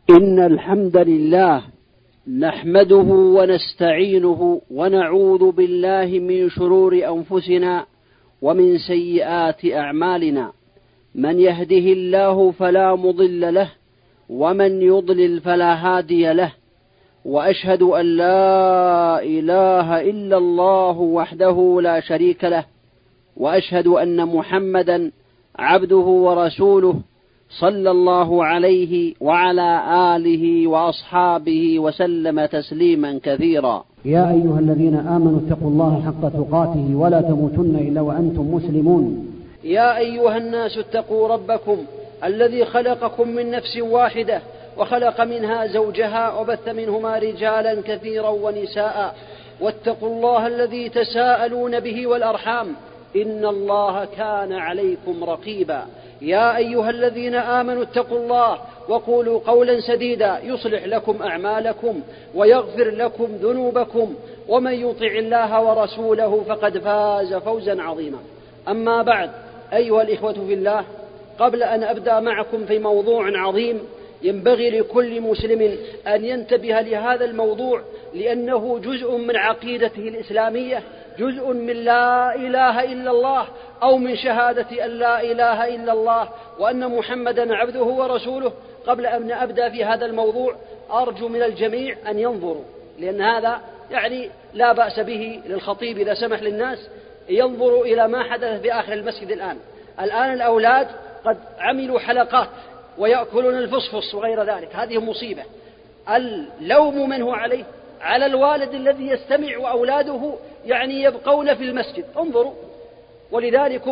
إن الحمد لله نحمده ونستعينه ونعوذ بالله من شرور أنفسنا ومن سيئات أعمالنا. من يهده الله فلا مضل له ومن يضلل فلا هادي له، وأشهد أن لا إله إلا الله وحده لا شريك له، وأشهد أن محمدا عبده ورسوله صلى الله عليه وعلى آله وأصحابه وسلم تسليما كثيرا. يا أيها الذين آمنوا اتقوا الله حق تقاته ولا تموتن إلا وأنتم مسلمون. يا أيها الناس اتقوا ربكم الذي خلقكم من نفس واحدة وخلق منها زوجها وبث منهما رجالا كثيرا ونساء، واتقوا الله الذي تساءلون به والأرحام إن الله كان عليكم رقيبا. يا أيها الذين آمنوا اتقوا الله وقولوا قولا سديدا يصلح لكم أعمالكم ويغفر لكم ذنوبكم، ومن يطع الله ورسوله فقد فاز فوزا عظيما. أما بعد، أيها الإخوة في الله، قبل أن أبدأ معكم في موضوع عظيم ينبغي لكل مسلم أن ينتبه لهذا الموضوع، لأنه جزء من عقيدته الإسلامية، جزء من لا إله إلا الله، أو من شهادة أن لا إله إلا الله وأن محمدا عبده ورسوله. قبل أن أبدأ في هذا الموضوع أرجو من الجميع أن ينظروا، لأن هذا لا بأس به للخطيب إذا سمح للناس ينظروا إلى ما حدث في آخر المسجد. الآن الأولاد قد عملوا حلقات ويأكلون الفصفص وغير ذلك، هذه مصيبة. اللوم من هو عليه؟ على الوالد الذي يستمع وأولاده يبقون في المسجد. انظروا. ولذلك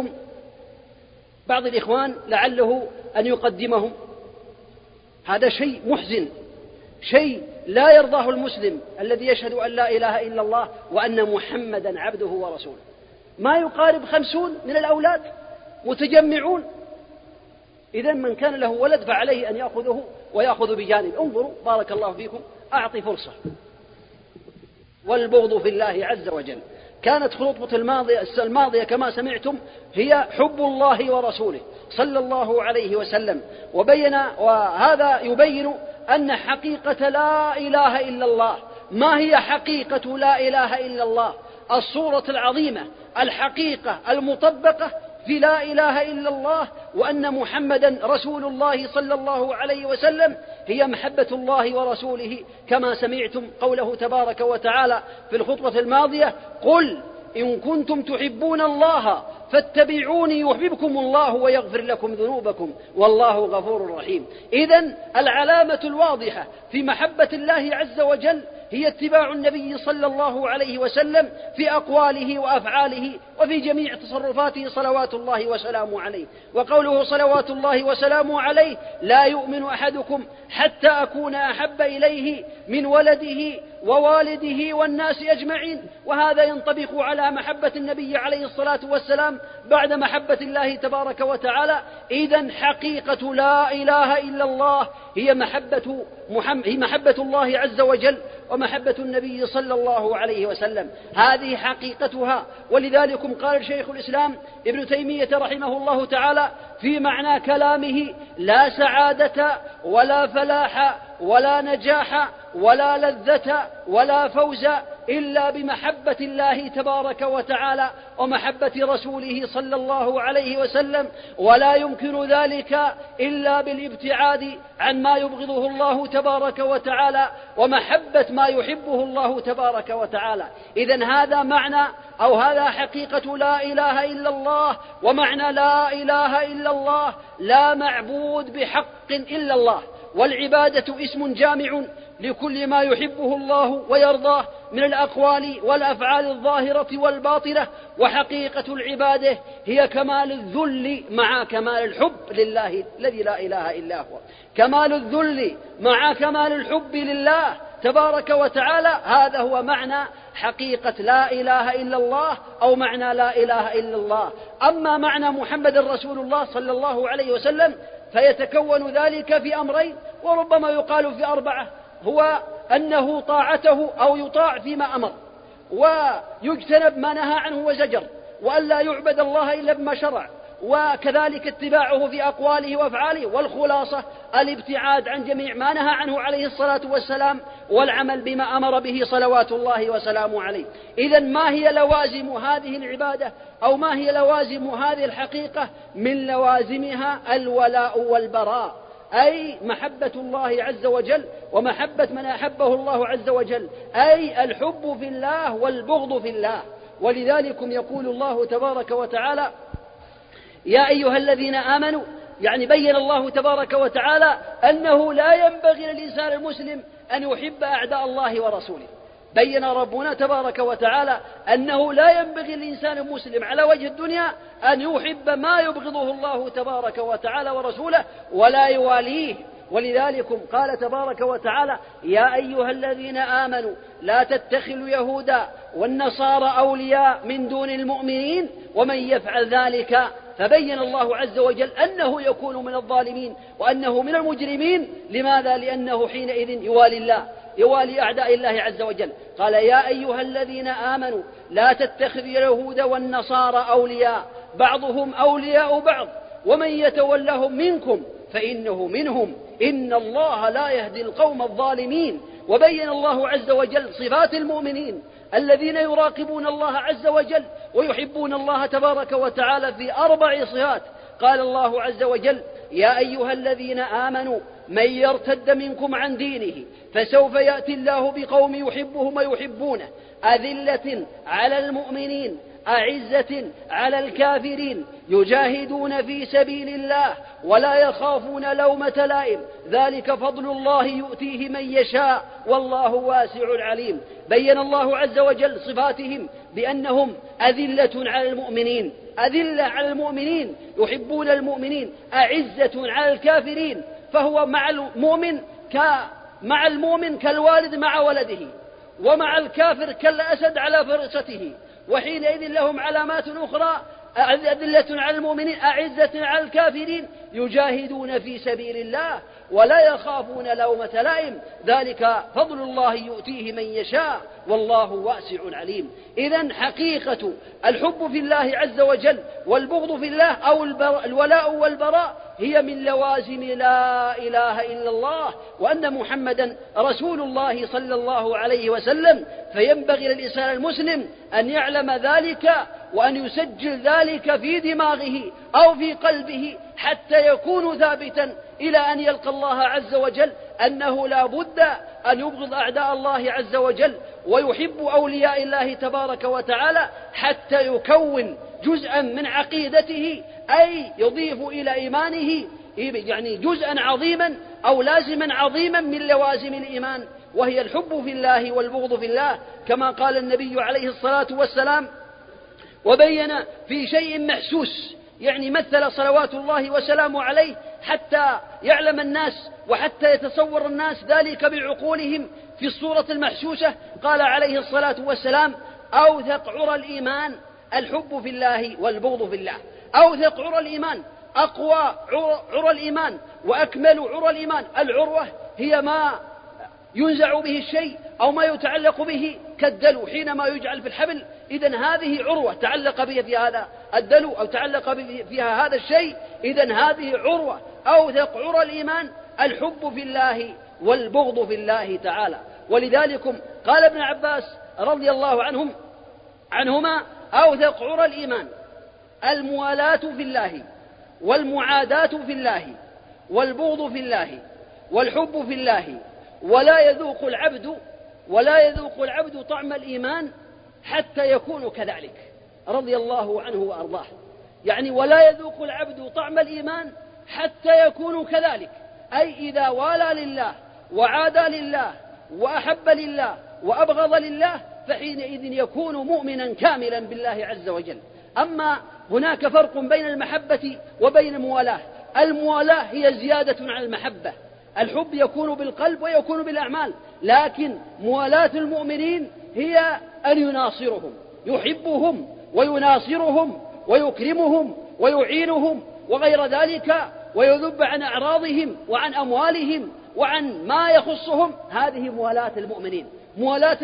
بعض الإخوان لعله أن يقدمهم. هذا شيء محزن، شيء لا يرضاه المسلم الذي يشهد أن لا إله إلا الله وأن محمدا عبده ورسوله. ما يقارب 50 من الأولاد متجمعون. إذن من كان له ولد فعليه أن يأخذه ويأخذ بجانب. انظروا، بارك الله فيكم، أعطي فرصة. والبغض في الله عز وجل. كانت خطبة الماضية كما سمعتم هي حب الله ورسوله صلى الله عليه وسلم، وهذا يبين أن حقيقة لا إله إلا الله. ما هي حقيقة لا إله إلا الله؟ الصورة العظيمة، الحقيقة المطبقة في لا إله إلا الله وأن محمدا رسول الله صلى الله عليه وسلم هي محبة الله ورسوله، كما سمعتم قوله تبارك وتعالى في الخطبة الماضية: قل إن كنتم تحبون الله فاتبعوني يحببكم الله ويغفر لكم ذنوبكم والله غفور رحيم. إذن العلامة الواضحة في محبة الله عز وجل هي اتباع النبي صلى الله عليه وسلم في أقواله وأفعاله وفي جميع تصرفاته صلوات الله وسلامه عليه. وقوله صلوات الله وسلامه عليه: لا يؤمن أحدكم حتى أكون أحب إليه من ولده ووالده والناس أجمعين. وهذا ينطبق على محبة النبي عليه الصلاة والسلام بعد محبة الله تبارك وتعالى. إذن حقيقة لا إله إلا الله هي محبة الله عز وجل ومحبة النبي صلى الله عليه وسلم. هذه حقيقتها. ولذلك قال شيخ الإسلام ابن تيمية رحمه الله تعالى في معنى كلامه: لا سعادة ولا فلاح ولا نجاح ولا لذة ولا فوز إلا بمحبة الله تبارك وتعالى ومحبة رسوله صلى الله عليه وسلم، ولا يمكن ذلك إلا بالابتعاد عن ما يبغضه الله تبارك وتعالى ومحبة ما يحبه الله تبارك وتعالى. إذن هذا معنى أو هذا حقيقة لا إله إلا الله. ومعنى لا إله إلا الله: لا معبود بحق إلا الله. والعبادة اسم جامع لكل ما يحبه الله ويرضاه من الأقوال والأفعال الظاهرة والباطنة. وحقيقة العبادة هي كمال الذل مع كمال الحب لله الذي لا إله إلا هو. كمال الذل مع كمال الحب لله تبارك وتعالى. هذا هو معنى حقيقة لا إله إلا الله أو معنى لا إله إلا الله. أما معنى محمد رسول الله صلى الله عليه وسلم فيتكون ذلك في أمرين، وربما يقال في 4. هو أنه طاعته أو يطاع فيما أمر، ويجتنب ما نهى عنه وزجر، وأن لا يعبد الله إلا بما شرع، وكذلك اتباعه في أقواله وأفعاله، والخلاصة الابتعاد عن جميع ما نهى عنه عليه الصلاة والسلام والعمل بما أمر به صلوات الله وسلامه عليه. إذن ما هي لوازم هذه العبادة أو ما هي لوازم هذه الحقيقة؟ من لوازمها الولاء والبراء، أي محبة الله عز وجل ومحبة من أحبه الله عز وجل، أي الحب في الله والبغض في الله. ولذلك يقول الله تبارك وتعالى: يا أيها الذين آمنوا، يعني بين الله تبارك وتعالى أنه لا ينبغي للإنسان المسلم أن يحب أعداء الله ورسوله. بين ربنا تبارك وتعالى أنه لا ينبغي للإنسان المسلم على وجه الدنيا أن يحب ما يبغضه الله تبارك وتعالى ورسوله ولا يواليه. ولذلك قال تبارك وتعالى: يا أيها الذين آمنوا لا تتخذوا يهودا والنصارى أولياء من دون المؤمنين ومن يفعل ذلك. فبين الله عز وجل أنه يكون من الظالمين وأنه من المجرمين. لماذا؟ لأنه حينئذ يوالي الله، يوالي أعداء الله عز وجل. قال: يا أيها الذين آمنوا لا تتخذوا اليهود والنصارى أولياء بعضهم أولياء بعض ومن يتولهم منكم فإنه منهم إن الله لا يهدي القوم الظالمين. وبين الله عز وجل صفات المؤمنين الذين يراقبون الله عز وجل ويحبون الله تبارك وتعالى في 4 صفات. قال الله عز وجل: يا أيها الذين آمنوا من يرتد منكم عن دينه فسوف يأتي الله بقوم يحبهم ويحبونه أذلة على المؤمنين أعزة على الكافرين يجاهدون في سبيل الله ولا يخافون لومة لائم ذلك فضل الله يؤتيه من يشاء والله واسع عليم. بين الله عز وجل صفاتهم بأنهم أذلة على المؤمنين، أذلة على المؤمنين يحبون المؤمنين، أعزة على الكافرين، فهو مع المؤمن كالوالد مع ولده، ومع الكافر كالأسد على فرسته. وحينئذ لهم علامات أخرى: أذلة على المؤمنين أعزة على الكافرين يجاهدون في سبيل الله ولا يخافون لومة لائم ذلك فضل الله يؤتيه من يشاء والله واسع عليم. إذن حقيقة الحب في الله عز وجل والبغض في الله أو الولاء والبراء هي من لوازم لا إله إلا الله وأن محمدا رسول الله صلى الله عليه وسلم. فينبغي للإنسان المسلم أن يعلم ذلك وأن يسجل ذلك في دماغه أو في قلبه حتى يكون ثابتا إلى أن يلقى الله عز وجل أنه لا بد أن يبغض أعداء الله عز وجل ويحب أولياء الله تبارك وتعالى حتى يكون جزءا من عقيدته، أي يضيف إلى إيمانه يعني جزءا عظيما أو لازما عظيما من لوازم الإيمان، وهي الحب في الله والبغض في الله، كما قال النبي عليه الصلاة والسلام وبين في شيء محسوس، يعني مثل صلوات الله وسلامه عليه حتى يعلم الناس وحتى يتصور الناس ذلك بعقولهم في الصورة المحسوسة. قال عليه الصلاة والسلام: أوثق عرى الإيمان الحب في الله والبغض في الله. أوثق عرى الإيمان، أقوى عرى الإيمان وأكمل عرى الإيمان. العروة هي ما ينزع به الشيء أو ما يتعلق به كالدلو حينما يجعل في الحبل، إذن هذه عروة تعلق بها في هذا الدلو أو تعلق فيها هذا الشيء، إذن هذه عروة. أوثق عرى الإيمان الحب في الله والبغض في الله تعالى. ولذلك قال ابن عباس رضي الله عنهما: أوثق عرى الإيمان الموالاة في الله والمعاداة في الله والبغض في الله والحب في الله ولا يذوق العبد طعم الإيمان حتى يكون كذلك. رضي الله عنه وأرضاه، يعني ولا يذوق العبد طعم الإيمان حتى يكون كذلك، أي إذا والى لله وعادى لله وأحب لله وأبغض لله فحينئذ يكون مؤمنا كاملا بالله عز وجل. أما هناك فرق بين المحبة وبين الموالاة. الموالاة هي زيادة على المحبة، الحب يكون بالقلب ويكون بالأعمال، لكن موالاة المؤمنين هي أن يناصرهم، يحبهم ويناصرهم ويكرمهم ويعينهم وغير ذلك، ويذب عن أعراضهم وعن أموالهم وعن ما يخصهم. هذه موالاة المؤمنين. موالاة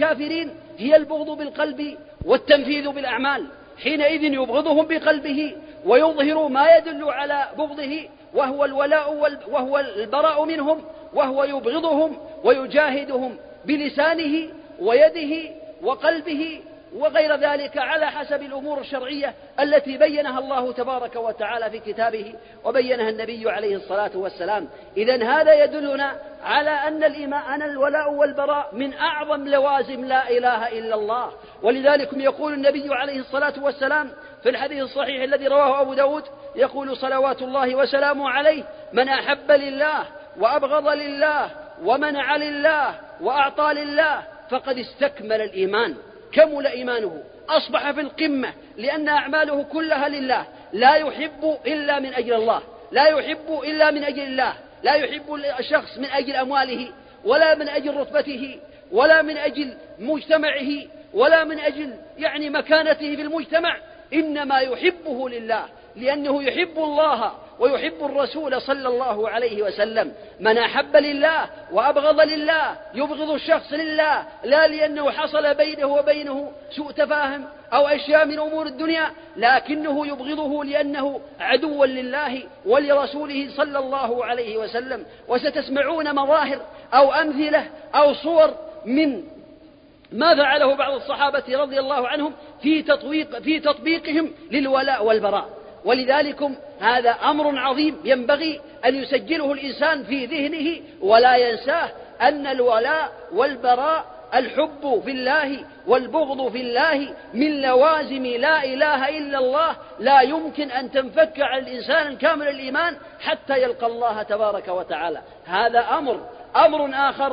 الكافرين هي البغض بالقلب والتنفيذ بالأعمال. حينئذ يبغضهم بقلبه ويظهر ما يدل على بغضه وهو الولاء وهو البراء منهم، وهو يبغضهم ويجاهدهم بلسانه ويده وقلبه وغير ذلك على حسب الأمور الشرعية التي بينها الله تبارك وتعالى في كتابه وبينها النبي عليه الصلاة والسلام. إذن هذا يدلنا على أن الولاء والبراء من أعظم لوازم لا إله إلا الله. ولذلك يقول النبي عليه الصلاة والسلام في الحديث الصحيح الذي رواه أبو داود، يقول صلوات الله وسلامه عليه: من أحب لله وأبغض لله ومنع لله وأعطى لله فقد استكمل الإيمان، كمل إيمانه، أصبح في القمة، لأن أعماله كلها لله، لا يحب إلا من أجل الله، لا يحب إلا من أجل الله، لا يحب الشخص من أجل أمواله ولا من أجل رتبته ولا من أجل مجتمعه ولا من أجل مكانته في المجتمع، إنما يحبه لله، لأنه يحب الله ويحب الرسول صلى الله عليه وسلم. من أحب لله وأبغض لله، يبغض الشخص لله، لا لأنه حصل بينه وبينه سوء تفاهم أو أشياء من أمور الدنيا، لكنه يبغضه لأنه عدو لله ولرسوله صلى الله عليه وسلم. وستسمعون مظاهر أو أمثلة أو صور من ما فعله بعض الصحابة رضي الله عنهم في تطبيقهم للولاء والبراء. ولذلك هذا أمر عظيم ينبغي أن يسجله الإنسان في ذهنه ولا ينساه، أن الولاء والبراء، الحب في الله والبغض في الله، من لوازم لا إله إلا الله، لا يمكن أن تنفك عن الإنسان كامل الإيمان حتى يلقى الله تبارك وتعالى. هذا أمر آخر،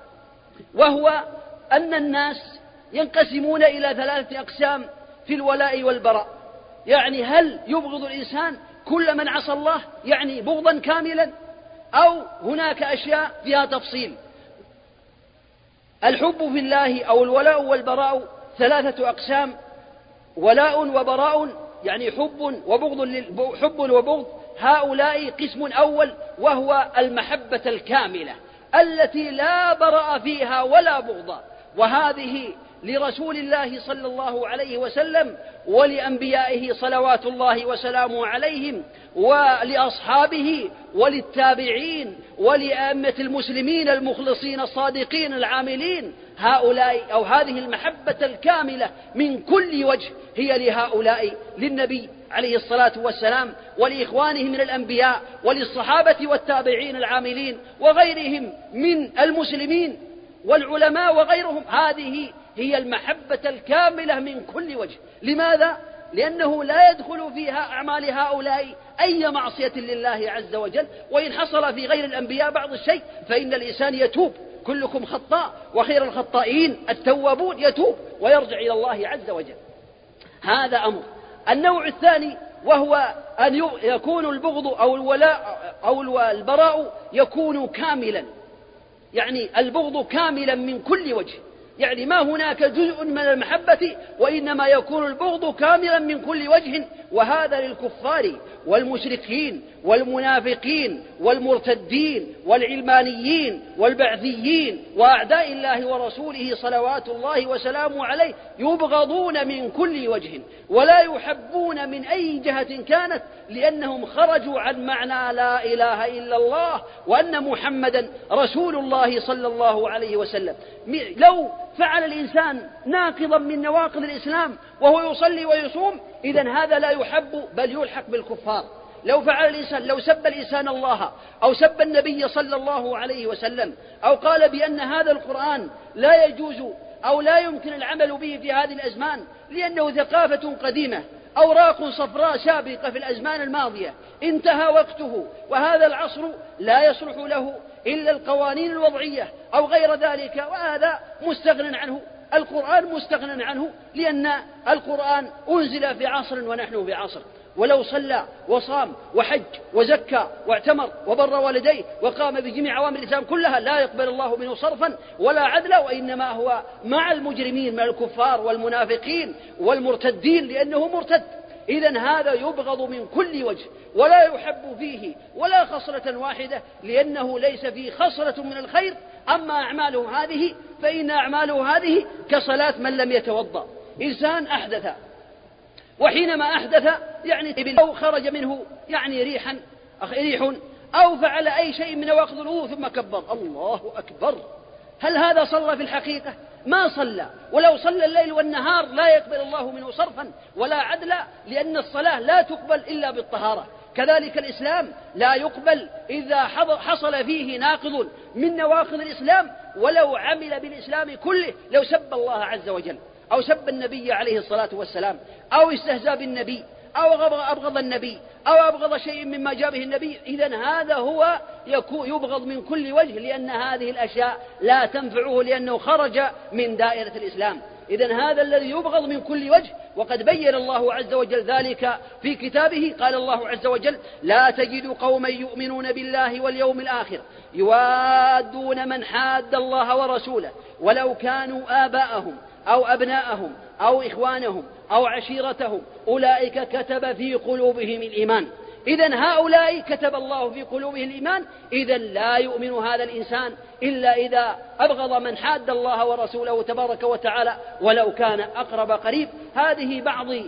وهو أن الناس ينقسمون إلى 3 أقسام في الولاء والبراء. هل يبغض الإنسان كل من عصى الله بغضا كاملا، أو هناك أشياء فيها تفصيل؟ الحب في الله أو الولاء والبراء 3 أقسام: ولاء وبراء، حب وبغض. هؤلاء قسم أول، وهو المحبة الكاملة التي لا براء فيها ولا بغض، وهذه لرسول الله صلى الله عليه وسلم ولأنبيائه صلوات الله وسلامه عليهم ولأصحابه وللتابعين ولأئمة المسلمين المخلصين الصادقين العاملين. هؤلاء أو هذه المحبة الكاملة من كل وجه هي لهؤلاء، للنبي عليه الصلاة والسلام ولإخوانه من الأنبياء وللصحابة والتابعين العاملين وغيرهم من المسلمين والعلماء وغيرهم. هذه هي المحبة الكاملة من كل وجه. لماذا؟ لأنه لا يدخل فيها أعمال هؤلاء أي معصية لله عز وجل، وإن حصل في غير الأنبياء بعض الشيء فإن الإنسان يتوب، كلكم خطاء وخير الخطائين التوابون، يتوب ويرجع إلى الله عز وجل. هذا أمر. النوع الثاني وهو أن يكون البغض أو الولاء أو البراء يكون كاملا، البغض كاملا من كل وجه، ما هناك جزء من المحبة، وإنما يكون البغض كاملا من كل وجه. وهذا للكفار والمشركين والمنافقين والمرتدين والعلمانيين والبعثيين وأعداء الله ورسوله صلوات الله وسلامه عليه، يبغضون من كل وجه ولا يحبون من أي جهة كانت، لأنهم خرجوا عن معنى لا إله إلا الله وأن محمدا رسول الله صلى الله عليه وسلم. لو فعل الإنسان ناقضا من نواقض الإسلام وهو يصلي ويصوم، إذن هذا لا يحب بل يلحق بالكفار. لو فعل الإنسان، لو سب الإنسان الله أو سب النبي صلى الله عليه وسلم أو قال بأن هذا القرآن لا يجوز أو لا يمكن العمل به في هذه الأزمان لأنه ثقافة قديمة، أوراق صفراء سابقة في الأزمان الماضية، انتهى وقته وهذا العصر لا يصلح له إلا القوانين الوضعية أو غير ذلك، وهذا مستغنى عنه. القرآن مستغنى عنه، لأن القرآن أنزل في عصر ونحن في عصر. ولو صلى وصام وحج وزكى واعتمر وبر والديه وقام بجميع عوامل الإسلام كلها لا يقبل الله منه صرفا ولا عدلا، وإنما هو مع المجرمين، مع الكفار والمنافقين والمرتدين، لأنه مرتد. إذن هذا يبغض من كل وجه ولا يحب فيه ولا خصلة واحدة، لأنه ليس فيه خصلة من الخير. أما أعماله هذه فإن أعماله هذه كصلاة من لم يتوضأ. إنسان أحدث وحينما أحدث يعني أو خرج منه يعني ريح أو فعل أي شيء من نواقض الوضوء ثم كبر الله أكبر. هل هذا صلى في الحقيقة؟ ما صلى. ولو صلى الليل والنهار لا يقبل الله منه صرفا ولا عدلا، لأن الصلاة لا تقبل إلا بالطهارة. كذلك الإسلام لا يقبل إذا حصل فيه ناقض من نواقض الإسلام، ولو عمل بالإسلام كله، لو سب الله عز وجل أو سب النبي عليه الصلاة والسلام أو استهزأ بالنبي أو أبغض النبي أو أبغض شيء مما جاء به النبي، إذن هذا هو يبغض من كل وجه، لأن هذه الأشياء لا تنفعه لأنه خرج من دائرة الإسلام. إذن هذا الذي يبغض من كل وجه، وقد بين الله عز وجل ذلك في كتابه. قال الله عز وجل: لا تجد قوما يؤمنون بالله واليوم الآخر يوادون من حاد الله ورسوله ولو كانوا آباءهم أو أبناءهم أو إخوانهم أو عشيرتهم أولئك كتب في قلوبهم الإيمان. إذن هؤلاء كتب الله في قلوبهم الإيمان. إذن لا يؤمن هذا الإنسان إلا إذا أبغض من حاد الله ورسوله تبارك وتعالى ولو كان أقرب قريب. هذه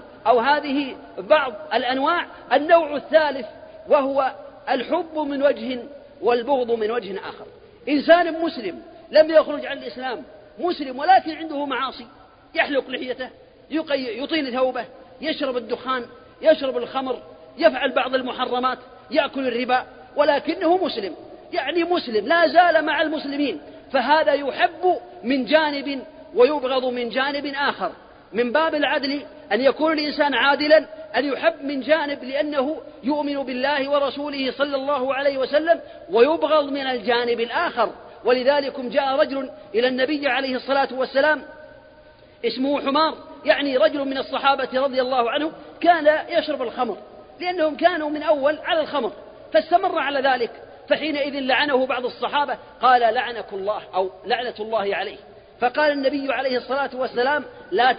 بعض الأنواع. النوع الثالث وهو الحب من وجه والبغض من وجه آخر. إنسان مسلم لم يخرج عن الإسلام، مسلم ولكن عنده معاصي، يحلق لحيته، يطيل ثوبه، يشرب الدخان، يشرب الخمر، يفعل بعض المحرمات، يأكل الربا، ولكنه مسلم، يعني مسلم لا زال مع المسلمين، فهذا يحب من جانب ويبغض من جانب آخر. من باب العدل أن يكون الإنسان عادلا، أن يحب من جانب لأنه يؤمن بالله ورسوله صلى الله عليه وسلم، ويبغض من الجانب الآخر. ولذلك جاء رجل إلى النبي عليه الصلاة والسلام اسمه حمار، يعني رجل من الصحابة رضي الله عنه، كان يشرب الخمر لأنهم كانوا من أول على الخمر، فاستمر على ذلك. فحينئذ لعنه بعض الصحابة، قال: لعنك الله أو لعنة الله عليه. فقال النبي عليه الصلاة والسلام: لا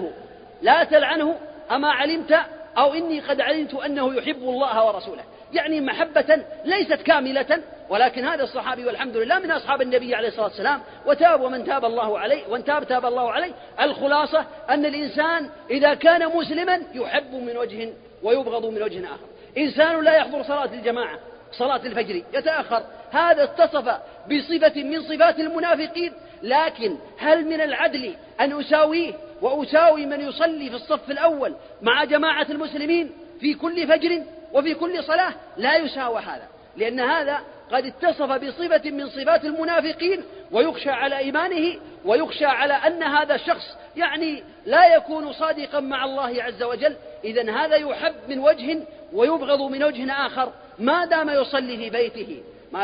تلعنه، أما علمت أو إني قد علمت أنه يحب الله ورسوله، يعني محبة ليست كاملة، ولكن هذا الصحابي والحمد لله من أصحاب النبي عليه الصلاة والسلام، وتاب ومن تاب الله عليه، تاب الله عليه. الخلاصة أن الإنسان إذا كان مسلما يحب من وجه ويبغض من وجه آخر. إنسان لا يحضر صلاة الجماعة، صلاة الفجر، يتأخر، هذا اتصف بصفة من صفات المنافقين. لكن هل من العدل أن أساويه وأساوي من يصلي في الصف الأول مع جماعة المسلمين في كل فجر وفي كل صلاة؟ لا يساوى هذا، لأن هذا قد اتصف بصفة من صفات المنافقين، ويخشى على إيمانه، ويخشى على أن هذا الشخص يعني لا يكون صادقا مع الله عز وجل. إذن هذا يحب من وجه ويبغض من وجه آخر، ما دام يصلي في بيته،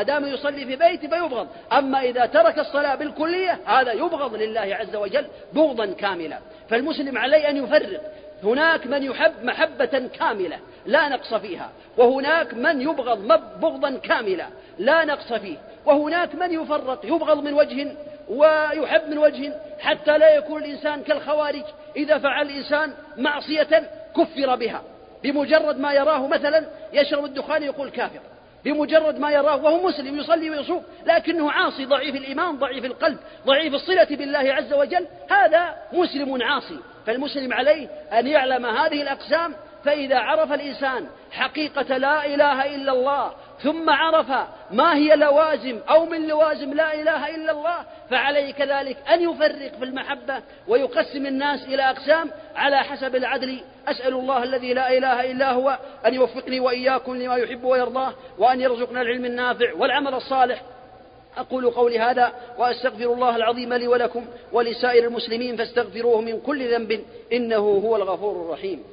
فيبغض. أما إذا ترك الصلاة بالكلية هذا يبغض لله عز وجل بغضا كاملا. فالمسلم عليه أن يفرق، هناك من يحب محبة كاملة لا نقص فيها، وهناك من يبغض بغضا كاملا لا نقص فيه، وهناك من يفرق، يبغض من وجه ويحب من وجه، حتى لا يكون الإنسان كالخوارج. إذا فعل الإنسان معصية كفر بها، بمجرد ما يراه مثلا يشرب الدخان يقول كافر، بمجرد ما يراه وهو مسلم يصلي ويصوم لكنه عاصي، ضعيف الإيمان، ضعيف القلب، ضعيف الصلة بالله عز وجل، هذا مسلم عاصي. فالمسلم عليه أن يعلم هذه الأقسام. فإذا عرف الإنسان حقيقة لا إله إلا الله، ثم عرف ما هي لوازم أو من لوازم لا إله إلا الله، فعليه كذلك أن يفرق في المحبة ويقسم الناس إلى أقسام على حسب العدل. أسأل الله الذي لا إله إلا هو أن يوفقني وإياكم لما يحب ويرضاه، وأن يرزقنا العلم النافع والعمل الصالح. أقول قولي هذا وأستغفر الله العظيم لي ولكم ولسائر المسلمين، فاستغفروه من كل ذنب إنه هو الغفور الرحيم.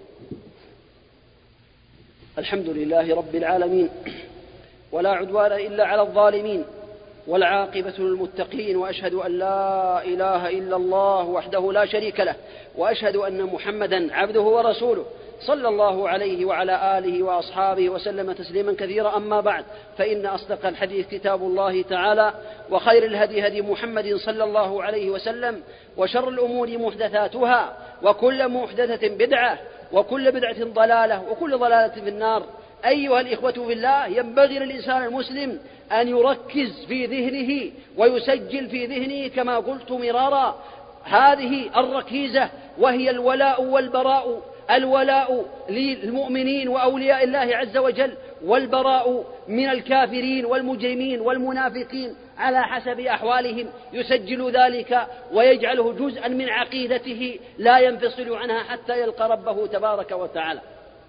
الحمد لله رب العالمين، ولا عدوان إلا على الظالمين، والعاقبة للمتقين، وأشهد أن لا إله إلا الله وحده لا شريك له، وأشهد أن محمدا عبده ورسوله صلى الله عليه وعلى آله وأصحابه وسلم تسليما كثيرا. أما بعد، فإن أصدق الحديث كتاب الله تعالى، وخير الهدي هدي محمد صلى الله عليه وسلم، وشر الأمور محدثاتها، وكل محدثة بدعة، وكل بدعة ضلالة، وكل ضلالة في النار. أيها الإخوة في الله، ينبغي للإنسان المسلم أن يركز في ذهنه ويسجل في ذهنه كما قلت مرارا هذه الركيزة، وهي الولاء والبراء الولاء للمؤمنين وأولياء الله عز وجل، والبراء من الكافرين والمجرمين والمنافقين على حسب أحوالهم، يسجل ذلك ويجعله جزءا من عقيدته لا ينفصل عنها حتى يلقى ربه تبارك وتعالى.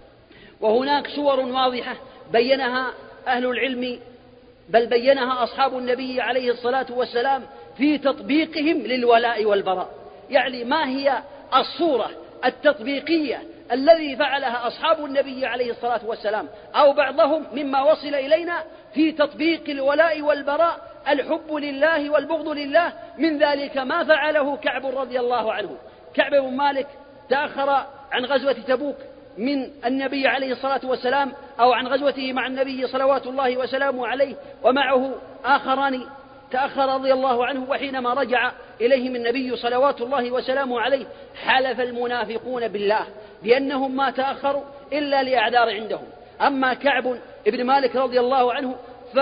وهناك صور واضحة بينها أهل العلم، بل بينها أصحاب النبي عليه الصلاة والسلام في تطبيقهم للولاء والبراء. يعني ما هي الصورة التطبيقية الذي فعلها أصحاب النبي عليه الصلاة والسلام أو بعضهم مما وصل إلينا في تطبيق الولاء والبراء، الحب لله والبغض لله. من ذلك ما فعله كعب رضي الله عنه. كعب بن مالك تأخر عن غزوة تبوك من النبي عليه الصلاة والسلام، أو عن غزوته مع النبي صلوات الله وسلامه عليه، ومعه آخران تأخر رضي الله عنه. وحينما رجع إليهم النبي صلوات الله وسلامه عليه حلف المنافقون بالله بأنهم ما تأخروا إلا لأعذار عندهم. أما كعب بن مالك رضي الله عنه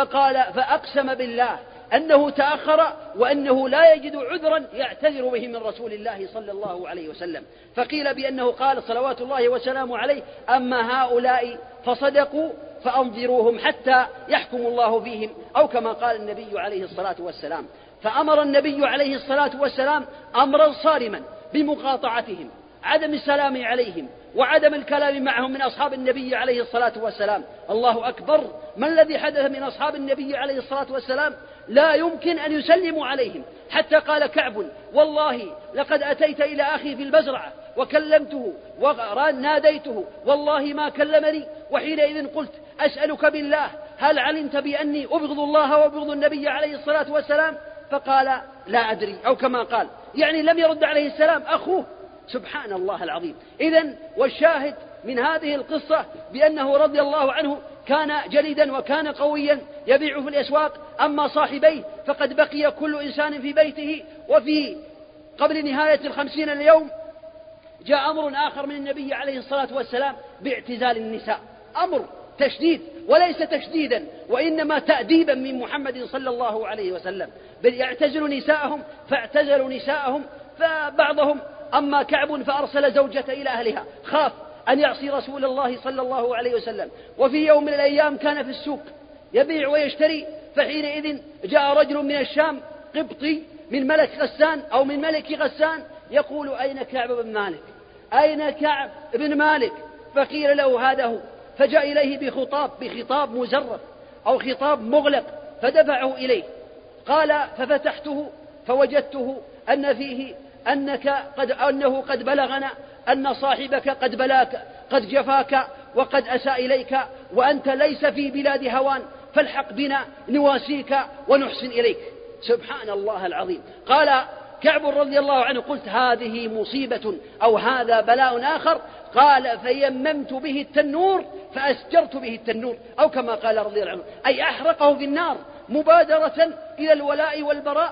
فأقسم بالله أنه تأخر وأنه لا يجد عذرا يعتذر به من رسول الله صلى الله عليه وسلم. فقيل بأنه قال صلوات الله وسلامه عليه: أما هؤلاء فصدقوا فأنظروهم حتى يحكم الله فيهم، أو كما قال النبي عليه الصلاة والسلام. فأمر النبي عليه الصلاة والسلام أمرا صارما بمقاطعتهم، عدم السلام عليهم وعدم الكلام معهم من أصحاب النبي عليه الصلاة والسلام. الله أكبر، ما الذي حدث من أصحاب النبي عليه الصلاة والسلام؟ لا يمكن أن يسلموا عليهم. حتى قال كعب: والله لقد أتيت إلى أخي في البزرعة وكلمته وناديته والله ما كلمني، وحينئذ قلت: أسألك بالله هل علمت بأني أبغض الله وأبغض النبي عليه الصلاة والسلام؟ فقال: لا أدري، أو كما قال، يعني لم يرد عليه السلام أخوه. سبحان الله العظيم. إذن والشاهد من هذه القصة بأنه رضي الله عنه كان جليدا وكان قويا يبيع في الأسواق. أما صاحبيه فقد بقي كل إنسان في بيته. وفي قبل نهاية 50 اليوم جاء أمر آخر من النبي عليه الصلاة والسلام باعتزال النساء، أمر تشديد وليس تشديدا وإنما تأديبا من محمد صلى الله عليه وسلم، بل يعتزل نساءهم فاعتزلوا نساءهم. فبعضهم أما كعب فأرسل زوجة إلى أهلها، خاف أن يعصي رسول الله صلى الله عليه وسلم. وفي يوم من الأيام كان في السوق يبيع ويشتري، فحينئذ جاء رجل من الشام قبطي من ملك غسان أو من ملك غسان يقول: أين كعب بن مالك؟ أين كعب بن مالك؟ فقيل له: هذا هو. فجاء إليه بخطاب مزرف أو خطاب مغلق، فدفعه إليه. قال: ففتحته فوجدته أن فيه أنه قد بلغنا أن صاحبك قد جفاك وقد أساء إليك، وأنت ليس في بلاد هوان، فالحق بنا نواسيك ونحسن إليك. سبحان الله العظيم. قال كعب رضي الله عنه: قلت: هذه مصيبة أو هذا بلاء آخر. قال: فيممت به التنور فأسجرت به التنور، أو كما قال رضي الله عنه، أي أحرقه في النار مبادرة إلى الولاء والبراء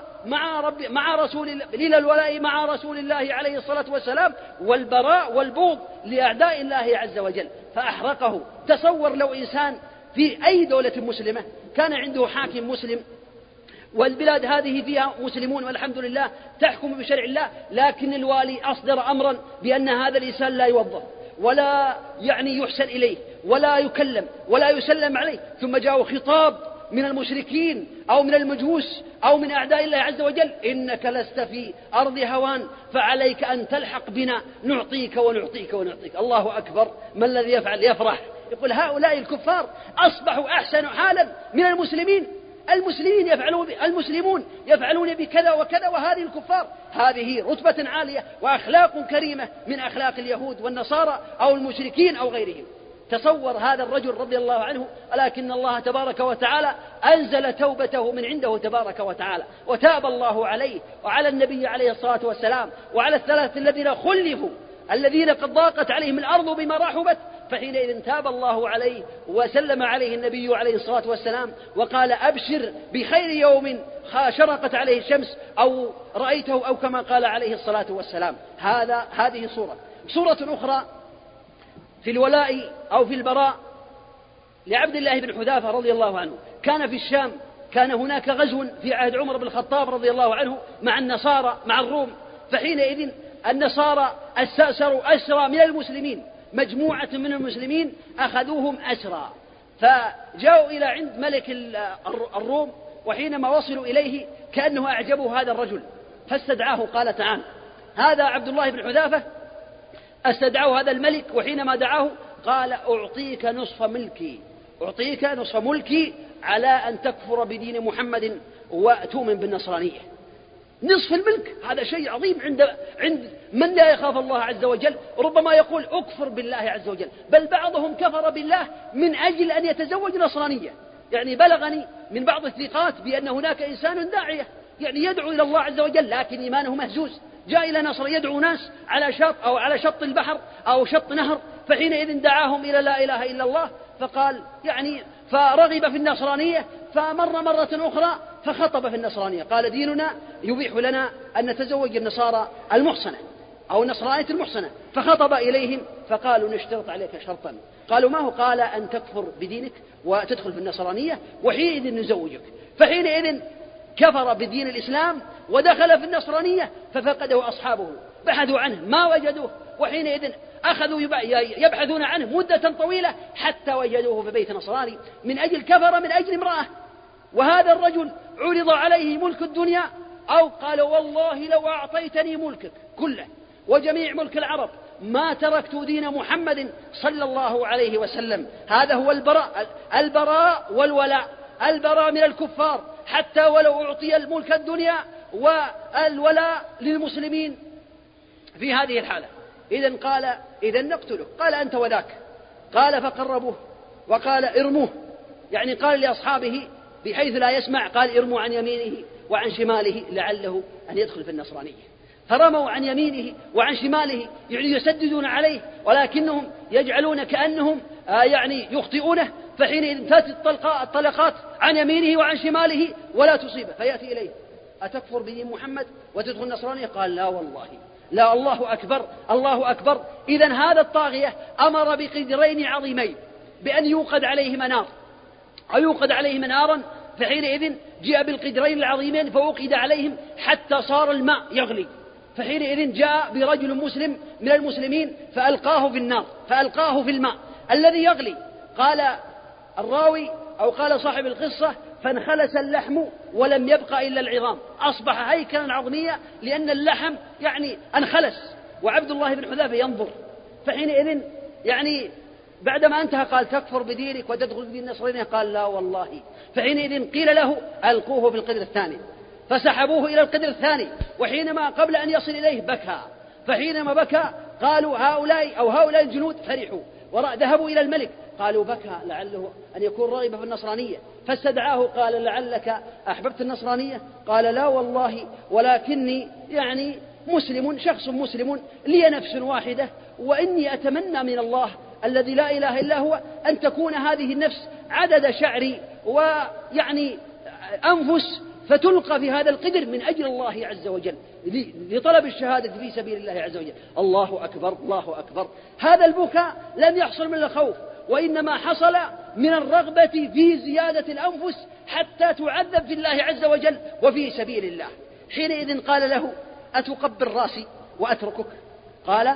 إلى الولاء مع رسول الله عليه الصلاة والسلام، والبراء والبغض لأعداء الله عز وجل، فأحرقه. تصور لو إنسان في أي دولة مسلمة كان عنده حاكم مسلم، والبلاد هذه فيها مسلمون والحمد لله تحكم بشرع الله، لكن الوالي أصدر أمرا بأن هذا الإنسان لا يوظف ولا يحسن إليه ولا يكلم ولا يسلم عليه، ثم جاء خطاب من المشركين أو من المجوس أو من أعداء الله عز وجل: إنك لست في أرض هوان فعليك أن تلحق بنا نعطيك ونعطيك ونعطيك. الله أكبر. ما الذي يفرح؟ يقول: هؤلاء الكفار أصبحوا أحسن حالا من المسلمين. المسلمون يفعلون بكذا وكذا، وهذه الكفار. هذه رتبة عالية وأخلاق كريمة من أخلاق اليهود والنصارى أو المشركين أو غيرهم. تصور هذا الرجل رضي الله عنه، ولكن الله تبارك وتعالى أنزل توبته من عنده تبارك وتعالى، وتاب الله عليه وعلى النبي عليه الصلاة والسلام وعلى الثلاثة الذين خلفوا، الذين قد ضاقت عليهم الأرض بما رحبت، فحينئذ تاب الله عليه وسلم عليه النبي عليه الصلاة والسلام وقال: أبشر بخير يوم شرقت عليه الشمس أو رأيته، أو كما قال عليه الصلاة والسلام. هذه صورة أخرى في الولاء أو في البراء لعبد الله بن حذافة رضي الله عنه. كان في الشام، كان هناك غزو في عهد عمر بن الخطاب رضي الله عنه مع النصارى مع الروم، فحينئذ النصارى استأسروا أسرى من المسلمين مجموعة من المسلمين أخذوهم أسرى، فجاءوا إلى عند ملك الروم، وحينما وصلوا إليه كأنه أعجبه هذا الرجل فاستدعاه، قال تعال هذا عبد الله بن حذافة. استدعاه هذا الملك، وحينما دعاه قال أعطيك نصف ملكي على أن تكفر بدين محمد وتؤمن بالنصرانية. نصف الملك هذا شيء عظيم عند من لا يخاف الله عز وجل. ربما يقول أكفر بالله عز وجل، بل بعضهم كفر بالله من أجل أن يتزوج نصرانية. يعني بلغني من بعض الثقات بأن هناك إنسان داعية يعني يدعو إلى الله عز وجل لكن إيمانه مهزوز، جاء إلى نصر يدعو ناس على شط أو على شط البحر أو شط نهر، فحينئذ دعاهم إلى لا إله إلا الله، فقال يعني فرغب في النصرانية، فمر مرة أخرى فخطب في النصرانية، قال ديننا يبيح لنا أن نتزوج النصارى المحصنة أو النصرانية المحصنة، فخطب إليهم فقالوا نشترط عليك شرطا. قالوا ما هو؟ قال أن تكفر بدينك وتدخل في النصرانية وحينئذ نزوجك. فحينئذ كفر بدين الإسلام ودخل في النصرانية، ففقده أصحابه، بحثوا عنه ما وجدوه، وحينئذ أخذوا يبحثون عنه مدة طويلة حتى وجدوه في بيت نصراني من أجل كفر من أجل امرأة. وهذا الرجل عرض عليه ملك الدنيا، أو قال والله لو أعطيتني ملكك كله وجميع ملك العرب ما تركت دين محمد صلى الله عليه وسلم. هذا هو البراء والولاء، البراء من الكفار حتى ولو أعطي الملك الدنيا، والولاء للمسلمين في هذه الحالة. إذن قال إذن نقتله، قال أنت وذاك. قال فقربوه وقال ارموه، يعني قال لأصحابه بحيث لا يسمع، قال ارموا عن يمينه وعن شماله لعله أن يدخل في النصرانية. فرموا عن يمينه وعن شماله، يعني يسددون عليه ولكنهم يجعلون كأنهم يعني يخطئونه، فحينئذ تأتي الطلقات عن يمينه وعن شماله ولا تصيبه، فيأتي إليه أتكفر بدين محمد وتدخل النصرانية؟ قال لا والله لا، الله أكبر الله أكبر. إذن هذا الطاغية أمر بقدرين عظيمين بأن يوقد عليهما نار أو يوقد عليهم نارا، فحينئذ جاء بالقدرين العظيمين فوقد عليهم حتى صار الماء يغلي، فحينئذ جاء برجل مسلم من المسلمين فألقاه في النار، فألقاه في الماء الذي يغلي. قال الراوي أو قال صاحب القصة فانخلس اللحم ولم يبقى إلا العظام، أصبح هيكلا عظميا لأن اللحم يعني انخلس. وعبد الله بن حذافة ينظر، فحينئذ يعني بعدما انتهى قال تكفر بدينك وتدخل بدين النصرانية؟ قال لا والله. فحينئذ قيل له ألقوه في القدر الثاني، فسحبوه إلى القدر الثاني، وحينما قبل أن يصل إليه بكى، فحينما بكى قالوا هؤلاء الجنود فرحوا وذهبوا إلى الملك، قالوا بكى لعله أن يكون راغب في النصرانية، فاستدعاه قال لعلك أحببت النصرانية؟ قال لا والله، ولكني يعني مسلم، شخص مسلم لي نفس واحدة، وإني أتمنى من الله الذي لا إله إلا هو أن تكون هذه النفس عدد شعري ويعني أنفس، فتلقى في هذا القدر من أجل الله عز وجل لطلب الشهادة في سبيل الله عز وجل. الله أكبر الله أكبر. هذا البكاء لم يحصل من الخوف، وإنما حصل من الرغبة في زيادة الأنفس حتى تعذب في الله عز وجل وفي سبيل الله. حينئذ قال له أتقبل راسي وأتركك؟ قال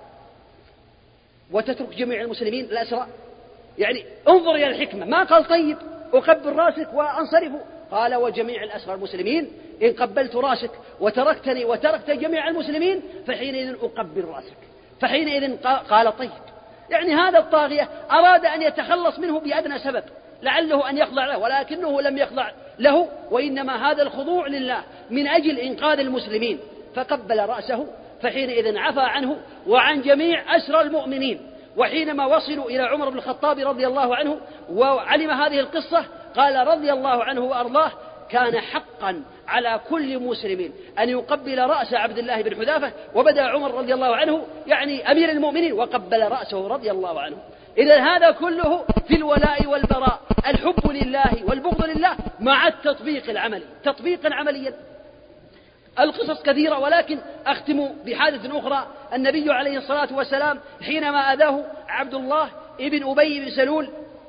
وتترك جميع المسلمين الأسرى؟ يعني انظر إلى الحكمة، ما قال طيب أقبل راسك وأنصرف، قال وجميع الأسرى المسلمين، إن قبلت راسك وتركتني وتركت جميع المسلمين فحينئذ أقبل راسك. فحينئذ قال طيب. يعني هذا الطاغية أراد أن يتخلص منه بأدنى سبب لعله أن يخضع له، ولكنه لم يخضع له، وإنما هذا الخضوع لله من أجل إنقاذ المسلمين، فقبل رأسه، فحينئذ عفى عنه وعن جميع أسرى المؤمنين. وحينما وصلوا إلى عمر بن الخطاب رضي الله عنه وعلم هذه القصة قال رضي الله عنه وأرضاه كان حقا على كل مسلم أن يقبل رأس عبد الله بن حذافة، وبدأ عمر رضي الله عنه يعني أمير المؤمنين وقبل رأسه رضي الله عنه. إذن هذا كله في الولاء والبراء، الحب لله والبغض لله مع التطبيق العملي، تطبيقا عمليا. القصص كثيرة، ولكن أختم بحادثة أخرى. النبي عليه الصلاة والسلام حينما أذاه عبد الله ابن أبي بن سلول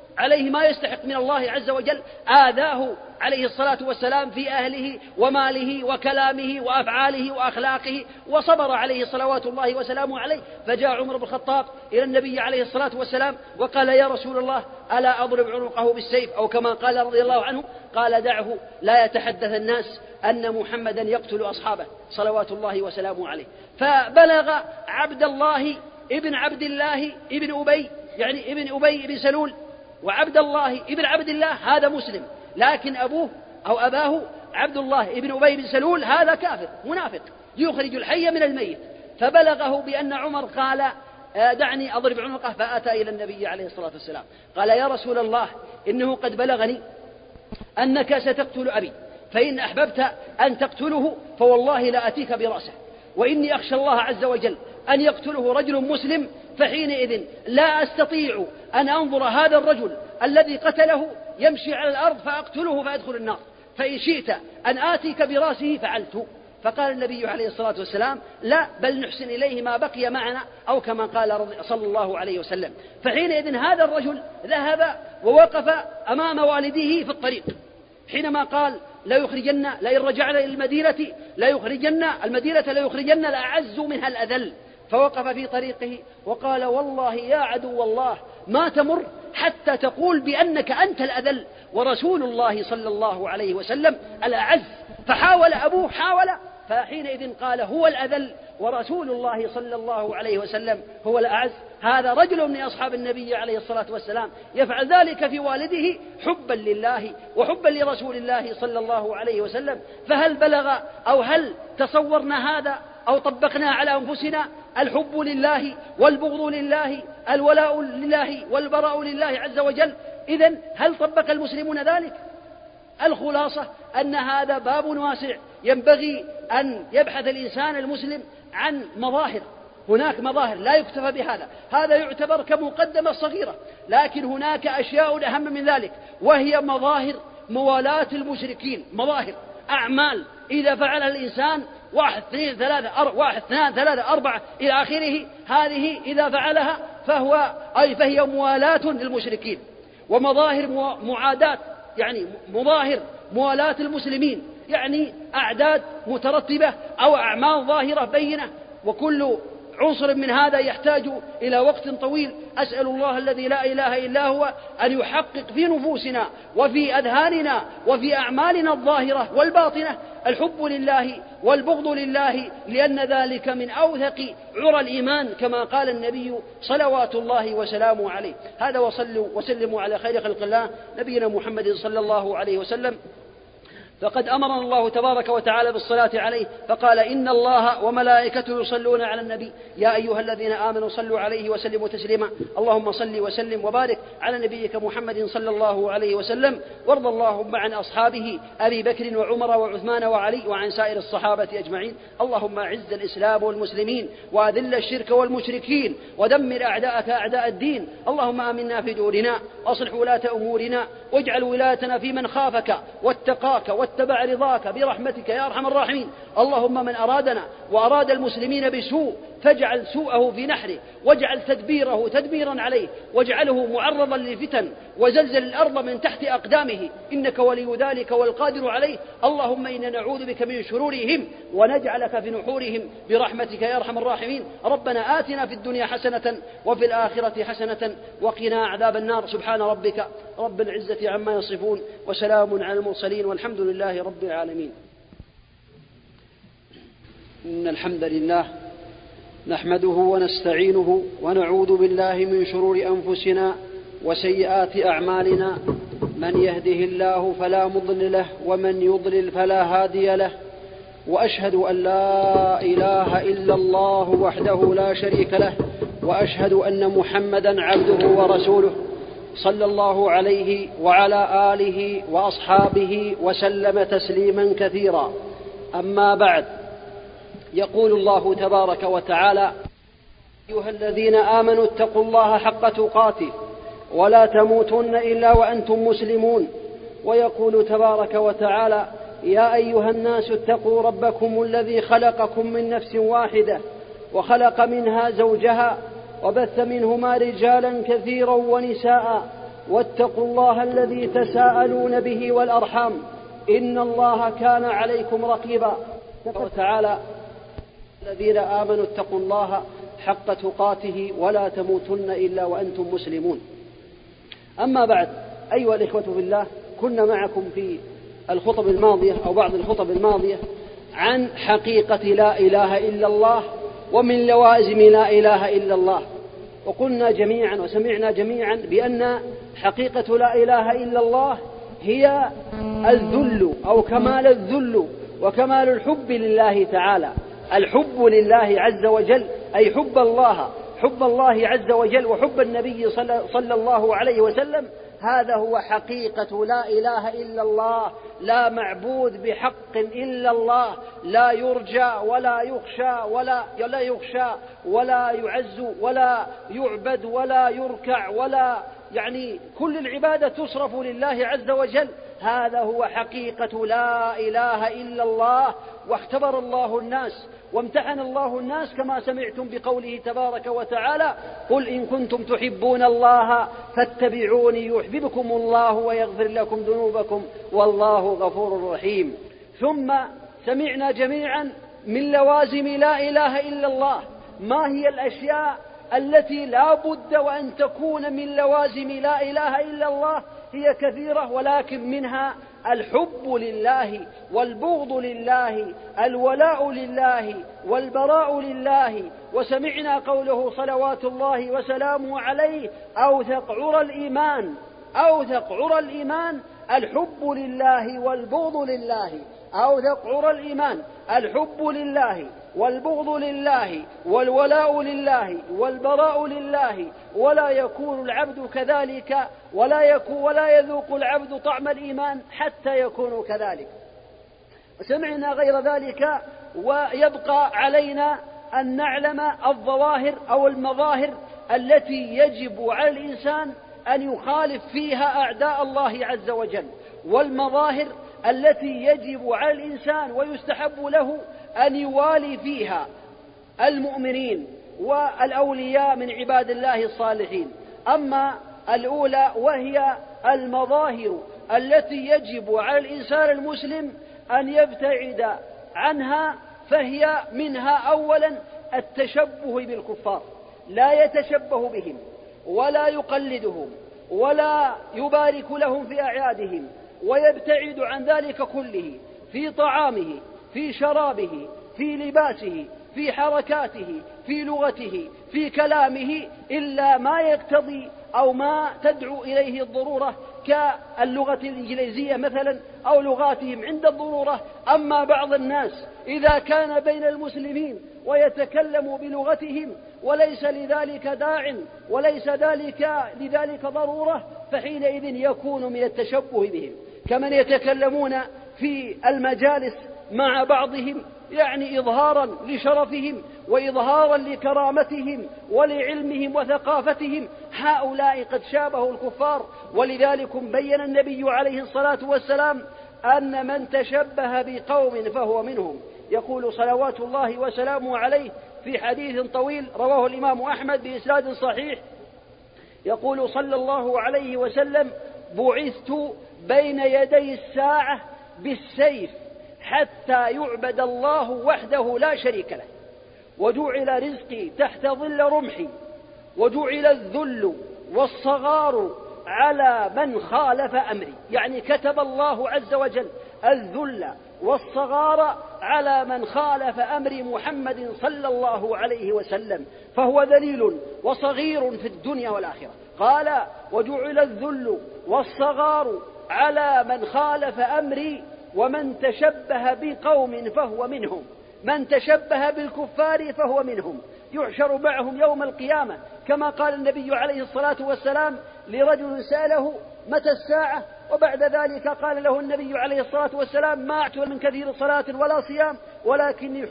عليه ما يستحق من الله عز وجل آذاه عليه الصلاة والسلام في أهله وماله وكلامه وأفعاله وأخلاقه، وصبر عليه صلوات الله وسلامه عليه. فجاء عمر بن الخطاب إلى النبي عليه الصلاة والسلام وقال: يا رسول الله، ألا أضرب عنقه بالسيف؟ أو كما قال رضي الله عنه، قال: دعه، لا يتحدث الناس أن محمدا يقتل أصحابه صلوات الله وسلامه عليه. فبلغ عبد الله ابن عبد الله ابن أبي، يعني ابن أبي بن سلول، وعبد الله ابن عبد الله هذا مسلم، لكن أبوه أو أباه عبد الله ابن أبي بن سلول هذا كافر منافق يخرج الحي من الميت. فبلغه بأن عمر قال: دعني أضرب عنقه. فأتى إلى النبي عليه الصلاة والسلام قال: يا رسول الله، إنه قد بلغني أنك ستقتل أبي، فإن أحببت أن تقتله فوالله لا أتيك برأسه، وإني أخشى الله عز وجل أن يقتله رجل مسلم، فحينئذ لا أستطيع أن أنظر هذا الرجل الذي قتله يمشي على الأرض فأقتله فأدخل النار، فإن شئت أن آتيك برأسه فعلت. فقال النبي عليه الصلاة والسلام: لا، بل نحسن إليه ما بقي معنا، أو كما قال صلى الله عليه وسلم. فحينئذ هذا الرجل ذهب ووقف أمام والديه في الطريق حينما قال: لئن رجعنا إلى المدينة ليخرجن الأعز منها الأذل. فوقف في طريقه وقال: والله يا عدو الله، ما تمر حتى تقول بأنك أنت الأذل ورسول الله صلى الله عليه وسلم الأعز. فحاول أبوه، فحينئذ قال: هو الأذل ورسول الله صلى الله عليه وسلم هو الأعز. هذا رجل من أصحاب النبي عليه الصلاة والسلام يفعل ذلك في والده حبا لله وحبا لرسول الله صلى الله عليه وسلم. فهل بلغ أو هل تصورنا هذا أو طبقنا على أنفسنا؟ الحب لله والبغض لله، الولاء لله والبراء لله عز وجل. إذن هل طبق المسلمون ذلك؟ الخلاصة أن هذا باب واسع ينبغي أن يبحث الإنسان المسلم عن مظاهر. هناك مظاهر لا يكتفى بهذا، هذا يعتبر كمقدمة صغيرة، لكن هناك أشياء أهم من ذلك، وهي مظاهر موالاة المشركين، مظاهر أعمال إذا فعلها الإنسان 1 2 3 4 إلى آخره، هذه إذا فعلها فهي موالاة للمشركين. ومظاهر معاداة، يعني مظاهر موالاة المسلمين، يعني أعداد مترتبة أو أعمال ظاهرة بينة، وكل عنصر من هذا يحتاج إلى وقت طويل. أسأل الله الذي لا إله إلا هو أن يحقق في نفوسنا وفي أذهاننا وفي أعمالنا الظاهرة والباطنة الحب لله والبغض لله، لأن ذلك من أوثق عرى الإيمان كما قال النبي صلوات الله وسلامه عليه. هذا وصلوا وسلموا على خير خلق الله نبينا محمد صلى الله عليه وسلم. فقد أمرنا الله تبارك وتعالى بالصلاة عليه، فقال: إن الله وملائكته يصلون على النبي يا أيها الذين آمنوا صلوا عليه وسلموا تسليما. اللهم صل وسلم وبارك على نبيك محمد صلى الله عليه وسلم. وارض اللهم عن أصحابه أبي بكر وعمر وعثمان وعلي وعن سائر الصحابة أجمعين. اللهم أعز الإسلام والمسلمين وأذل الشرك والمشركين ودمر أعداءك أعداء الدين. اللهم آمنا في دورنا وأصلح ولاة أمورنا واجعل ولايتنا في من خافك واتقاك واتبع رضاك برحمتك يا أرحم الراحمين. اللهم من أرادنا وأراد المسلمين بسوء فاجعل سوءه في نحره، واجعل تدبيره تدميرا عليه، واجعله معرضا للفتن، وزلزل الأرض من تحت أقدامه، إنك ولي ذلك والقادر عليه. اللهم إنا نعوذ بك من شرورهم ونجعلك في نحورهم برحمتك يا أرحم الراحمين. ربنا آتنا في الدنيا حسنة وفي الآخرة حسنة وقنا عذاب النار. سبحان ربك رب العزة عما يصفون وسلام على المرسلين والحمد لله رب العالمين. إن الحمد لله نحمده ونستعينه ونعوذ بالله من شرور أنفسنا وسيئات أعمالنا، من يهده الله فلا مضل له ومن يضلل فلا هادي له، وأشهد أن لا إله إلا الله وحده لا شريك له، وأشهد أن محمدا عبده ورسوله صلى الله عليه وعلى آله وأصحابه وسلم تسليما كثيرا. أما بعد، يقول الله تبارك وتعالى: أيها الذين آمنوا اتقوا الله حق تقاته ولا تموتن إلا وأنتم مسلمون. ويقول تبارك وتعالى: يا أيها الناس اتقوا ربكم الذي خلقكم من نفس واحدة وخلق منها زوجها وبث منهما رجالا كثيرا ونساء، واتقوا الله الذي تساءلون به والأرحام إن الله كان عليكم رقيبا. وتعالى الذين آمنوا اتقوا الله حق تقاته ولا تموتن إلا وأنتم مسلمون. أما بعد، أيها الإخوة في الله، كنا معكم في الخطب الماضية أو بعض الخطب الماضية عن حقيقة لا إله إلا الله ومن لوازم لا إله إلا الله، وقلنا جميعا وسمعنا جميعا بأن حقيقة لا إله إلا الله هي الذل أو كمال الذل وكمال الحب لله تعالى. الحب لله عز وجل أي حب الله عز وجل وحب النبي صلى الله عليه وسلم، هذا هو حقيقة لا إله إلا الله. لا معبود بحق إلا الله، لا يرجى ولا يخشى ولا يعز ولا يعبد ولا يركع ولا كل العبادة تصرف لله عز وجل. هذا هو حقيقة لا إله إلا الله. واختبر الله الناس وامتحن الله الناس كما سمعتم بقوله تبارك وتعالى: قل إن كنتم تحبون الله فاتبعوني يحببكم الله ويغفر لكم ذنوبكم والله غفور رحيم. ثم سمعنا جميعا من لوازم لا إله إلا الله. ما هي الأشياء التي لا بد وأن تكون من لوازم لا إله إلا الله؟ هي كثيرة، ولكن منها الحب لله والبغض لله، الولاء لله والبراء لله. وسمعنا قوله صلوات الله وسلامه عليه: أوثق عرى الإيمان الحب لله والبغض لله. أوثق عرى الإيمان الحب لله والبغض لله والولاء لله والبراء لله. ولا يكون العبد كذلك ولا يذوق العبد طعم الإيمان حتى يكون كذلك. سمعنا غير ذلك، ويبقى علينا أن نعلم الظواهر أو المظاهر التي يجب على الإنسان أن يخالف فيها أعداء الله عز وجل، والمظاهر التي يجب على الإنسان ويستحب له أن يوالي فيها المؤمنين والأولياء من عباد الله الصالحين. أما الأولى وهي المظاهر التي يجب على الإنسان المسلم أن يبتعد عنها، فهي منها أولا التشبه بالكفار، لا يتشبه بهم ولا يقلدهم ولا يبارك لهم في أعيادهم، ويبتعد عن ذلك كله في طعامه، في شرابه، في لباسه، في حركاته، في لغته، في كلامه، إلا ما يقتضي أو ما تدعو إليه الضرورة كاللغة الإنجليزية مثلا أو لغاتهم عند الضرورة. أما بعض الناس إذا كان بين المسلمين ويتكلم بلغتهم وليس لذلك داع وليس لذلك ضرورة، فحينئذ يكون من التشبه بهم، كمن يتكلمون في المجالس مع بعضهم إظهارا لشرفهم وإظهارا لكرامتهم ولعلمهم وثقافتهم. هؤلاء قد شابهوا الكفار. ولذلك بين النبي عليه الصلاة والسلام أن من تشبه بقوم فهو منهم. يقول صلوات الله وسلامه عليه في حديث طويل رواه الإمام أحمد بإسناد صحيح، يقول صلى الله عليه وسلم: بعثت بين يدي الساعة بالسيف حتى يعبد الله وحده لا شريك له، وجعل رزقي تحت ظل رمحي، وجعل الذل والصغار على من خالف أمري. كتب الله عز وجل الذل والصغار على من خالف أمر محمد صلى الله عليه وسلم، فهو ذليل وصغير في الدنيا والآخرة. قال: وجعل الذل والصغار على من خالف أمري، ومن تشبه بقوم فهو منهم. من تشبه بالكفار فهو منهم، يحشر معهم يوم القيامة، كما قال النبي عليه الصلاة والسلام لرجل سأله: متى الساعة؟ وبعد ذلك قال له النبي عليه الصلاة والسلام: ما أعت من كثير صلاة ولا صيام ولكني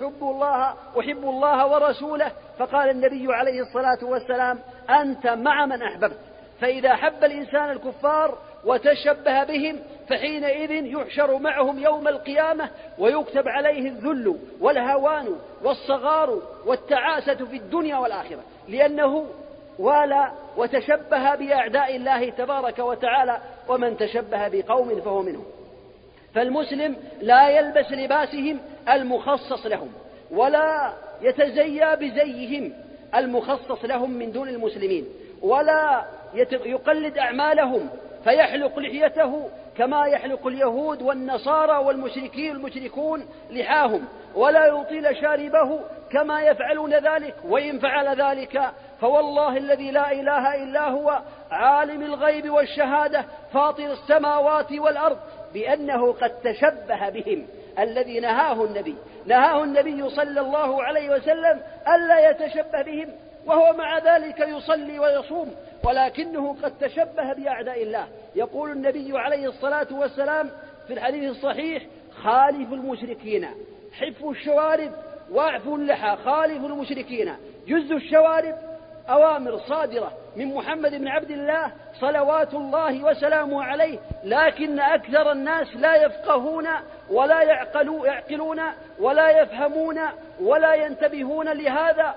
أحب الله ورسوله. فقال النبي عليه الصلاة والسلام: أنت مع من أحببت. فإذا حب الإنسان الكفار وتشبه بهم فحينئذ يحشر معهم يوم القيامة ويكتب عليه الذل والهوان والصغار والتعاسة في الدنيا والآخرة، لأنه وتشبه بأعداء الله تبارك وتعالى، ومن تشبه بقوم فهو منهم. فالمسلم لا يلبس لباسهم المخصص لهم، ولا يتزيى بزيهم المخصص لهم من دون المسلمين، ولا يقلد أعمالهم فيحلق لحيته كما يحلق اليهود والنصارى والمشركون لحاهم، ولا يطيل شاربه كما يفعلون ذلك، وإن فعل ذلك فوالله الذي لا إله إلا هو عالم الغيب والشهادة فاطر السماوات والأرض بأنه قد تشبه بهم الذي نهاه النبي صلى الله عليه وسلم ألا يتشبه بهم، وهو مع ذلك يصلي ويصوم، ولكنه قد تشبه بأعداء الله. يقول النبي عليه الصلاة والسلام في الحديث الصحيح: خالف المشركين، حفوا الشوارب واعفوا اللحى، خالف المشركين. جز الشوارب أوامر صادرة من محمد بن عبد الله صلوات الله وسلامه عليه، لكن أكثر الناس لا يفقهون ولا يعقلون ولا يفهمون ولا ينتبهون لهذا،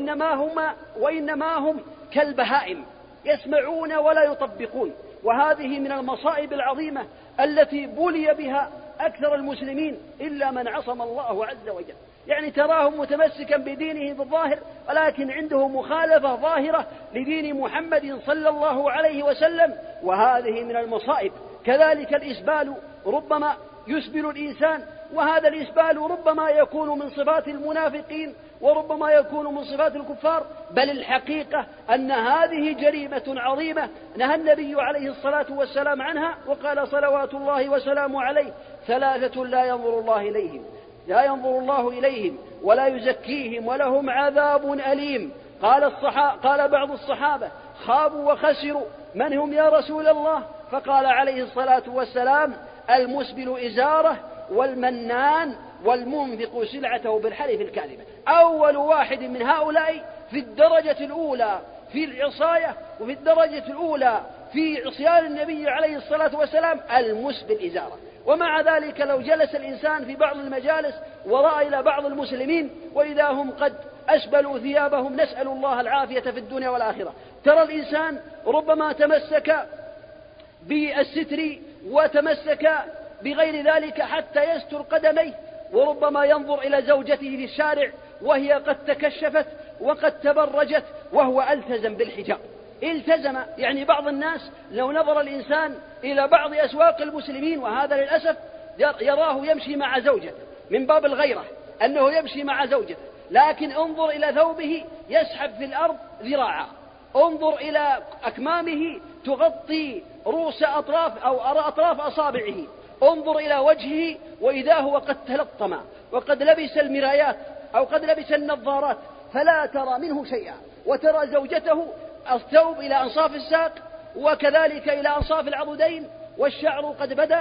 وإنما هم كالبهائم يسمعون ولا يطبقون. وهذه من المصائب العظيمة التي بلي بها أكثر المسلمين إلا من عصم الله عز وجل. يعني تراهم متمسكا بدينه بالظاهر، ولكن عنده مخالفة ظاهرة لدين محمد صلى الله عليه وسلم، وهذه من المصائب. كذلك الإسبال ربما يسبل الإنسان، وهذا الإسبال ربما يكون من صفات المنافقين وربما يكون من صفات الكفار، بل الحقيقة أن هذه جريمة عظيمة نهى النبي عليه الصلاة والسلام عنها، وقال صلوات الله وسلامه عليه: ثلاثة لا ينظر الله إليهم ولا يزكيهم ولهم عذاب أليم. قال بعض الصحابة: خابوا وخسروا، من هم يا رسول الله؟ فقال عليه الصلاة والسلام: المسبل إزاره، والمنان، والمنفق سلعته بالحلف الكاذبة. أول واحد من هؤلاء في الدرجة الأولى في العصاية، وفي الدرجة الأولى في عصيان النبي عليه الصلاة والسلام المسبل إزاره. ومع ذلك لو جلس الإنسان في بعض المجالس ورأى إلى بعض المسلمين وإذا هم قد أسبلوا ثيابهم، نسأل الله العافية في الدنيا والآخرة، ترى الإنسان ربما تمسك بالستر وتمسك بغير ذلك حتى يستر قدميه، وربما ينظر إلى زوجته في الشارع وهي قد تكشفت وقد تبرجت وهو التزم بالحجاب. يعني بعض الناس لو نظر الإنسان إلى بعض أسواق المسلمين، وهذا للأسف يراه يمشي مع زوجته من باب الغيرة أنه يمشي مع زوجته، لكن انظر إلى ثوبه يسحب في الأرض ذراعا، انظر إلى أكمامه تغطي رؤوس أطراف أصابعه، انظر إلى وجهه وإذا هو قد تلطم وقد لبس المرايات أو قد لبس النظارات، فلا ترى منه شيئا. وترى زوجته الثوب إلى أنصاف الساق، وكذلك إلى أنصاف العضدين، والشعر قد بدأ،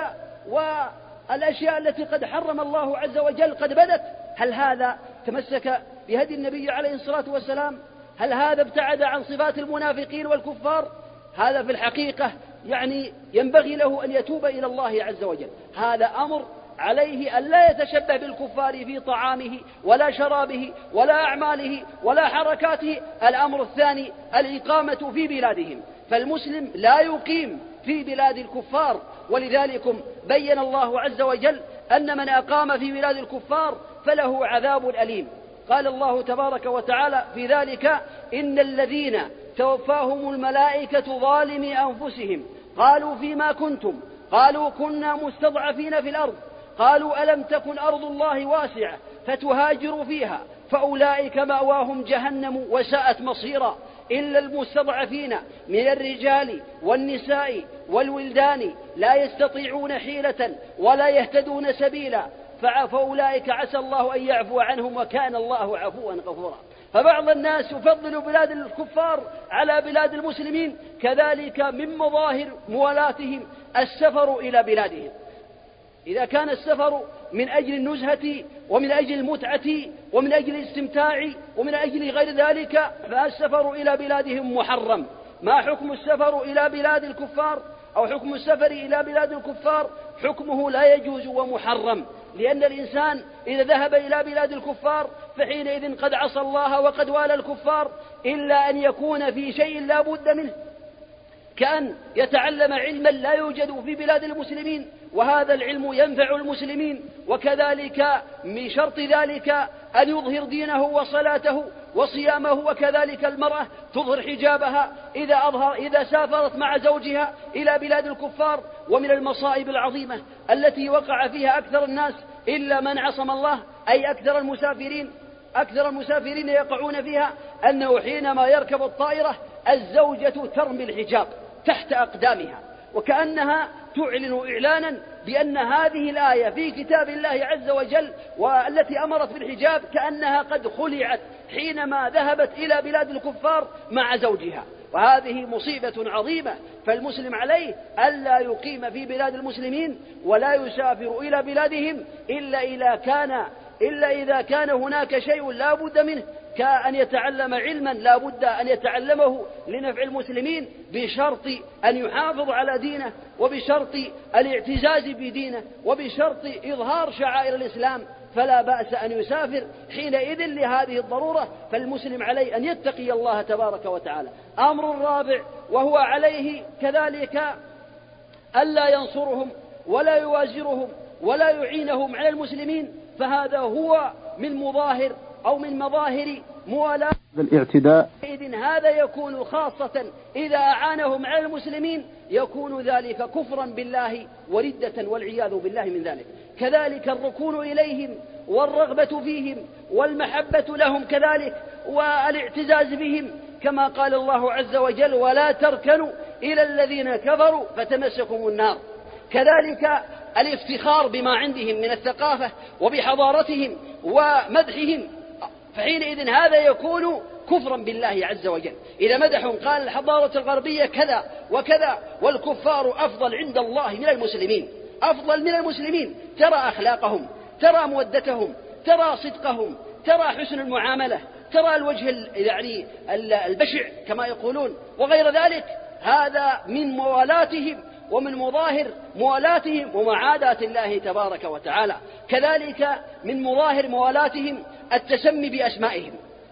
والأشياء التي قد حرم الله عز وجل قد بدت. هل هذا تمسك بهدي النبي عليه الصلاة والسلام؟ هل هذا ابتعد عن صفات المنافقين والكفار؟ هذا في الحقيقة يعني ينبغي له أن يتوب إلى الله عز وجل. هذا أمر عليه أن لا يتشبه بالكفار في طعامه ولا شرابه ولا أعماله ولا حركاته. الأمر الثاني الإقامة في بلادهم، فالمسلم لا يقيم في بلاد الكفار، ولذلك بين الله عز وجل أن من أقام في بلاد الكفار فله عذاب أليم. قال الله تبارك وتعالى في ذلك: إن الذين توفاهم الملائكة ظالمي أنفسهم قالوا فيما كنتم؟ قالوا كنا مستضعفين في الأرض. قالوا ألم تكن أرض الله واسعة فتهاجروا فيها فأولئك مأواهم جهنم وساءت مصيرا إلا المستضعفين من الرجال والنساء والولدان لا يستطيعون حيلة ولا يهتدون سبيلا فأولئك عسى الله أن يعفو عنهم وكان الله عفوا غفورا. فبعض الناس يفضل بلاد الكفار على بلاد المسلمين. كذلك من مظاهر موالاتهم السفر إلى بلادهم. إذا كان السفر من أجل النزهة ومن أجل المتعة ومن أجل الاستمتاع ومن أجل غير ذلك فالسفر إلى بلادهم محرم. ما حكم السفر إلى بلاد الكفار أو حكم السفر إلى بلاد الكفار؟ حكمه لا يجوز ومحرم، لأن الإنسان إذا ذهب إلى بلاد الكفار فحينئذ قد عصى الله وقد والى الكفار، إلا أن يكون في شيء لا بد منه، كأن يتعلم علما لا يوجد في بلاد المسلمين وهذا العلم ينفع المسلمين، وكذلك من شرط ذلك أن يظهر دينه وصلاته وصيامه، وكذلك المرأة تظهر حجابها إذا سافرت مع زوجها إلى بلاد الكفار. ومن المصائب العظيمة التي وقع فيها أكثر الناس إلا من عصم الله، أي أكثر المسافرين يقعون فيها، أنه حينما يركب الطائرة الزوجة ترمي الحجاب تحت أقدامها، وكأنها تعلن إعلانا بأن هذه الآية في كتاب الله عز وجل والتي أمرت بالحجاب كأنها قد خلعت حينما ذهبت إلى بلاد الكفار مع زوجها، وهذه مصيبة عظيمة. فالمسلم عليه ألا يقيم في بلاد المسلمين ولا يسافر إلى بلادهم إلا إذا كان هناك شيء لا بد منه، كأن يتعلم علما لا بد أن يتعلمه لنفع المسلمين، بشرط أن يحافظ على دينه، وبشرط الاعتزاز بدينه، وبشرط إظهار شعائر الإسلام، فلا بأس أن يسافر حينئذ لهذه الضرورة. فالمسلم عليه أن يتقي الله تبارك وتعالى. أمر الرابع وهو عليه كذلك ألا ينصرهم ولا يوازرهم ولا يعينهم على المسلمين، فهذا هو من مظاهر موالاة الاعتداء. إذن هذا يكون خاصة إذا أعانهم على المسلمين، يكون ذلك كفرا بالله وردة والعياذ بالله من ذلك. كذلك الركون إليهم والرغبة فيهم والمحبة لهم كذلك والاعتزاز بهم، كما قال الله عز وجل: ولا تركنوا إلى الذين كفروا فتمسكم النار. كذلك الافتخار بما عندهم من الثقافة وبحضارتهم ومدحهم، فحينئذ هذا يكون كفرا بالله عز وجل. إذا مدحهم قال الحضارة الغربية كذا وكذا والكفار أفضل عند الله من المسلمين، أفضل من المسلمين، ترى أخلاقهم، ترى مودتهم، ترى صدقهم، ترى حسن المعاملة، ترى الوجه البشع كما يقولون وغير ذلك. هذا من موالاتهم ومن مظاهر موالاتهم ومعاداة الله تبارك وتعالى. كذلك من مظاهر موالاتهم التسمي بأسمائهم.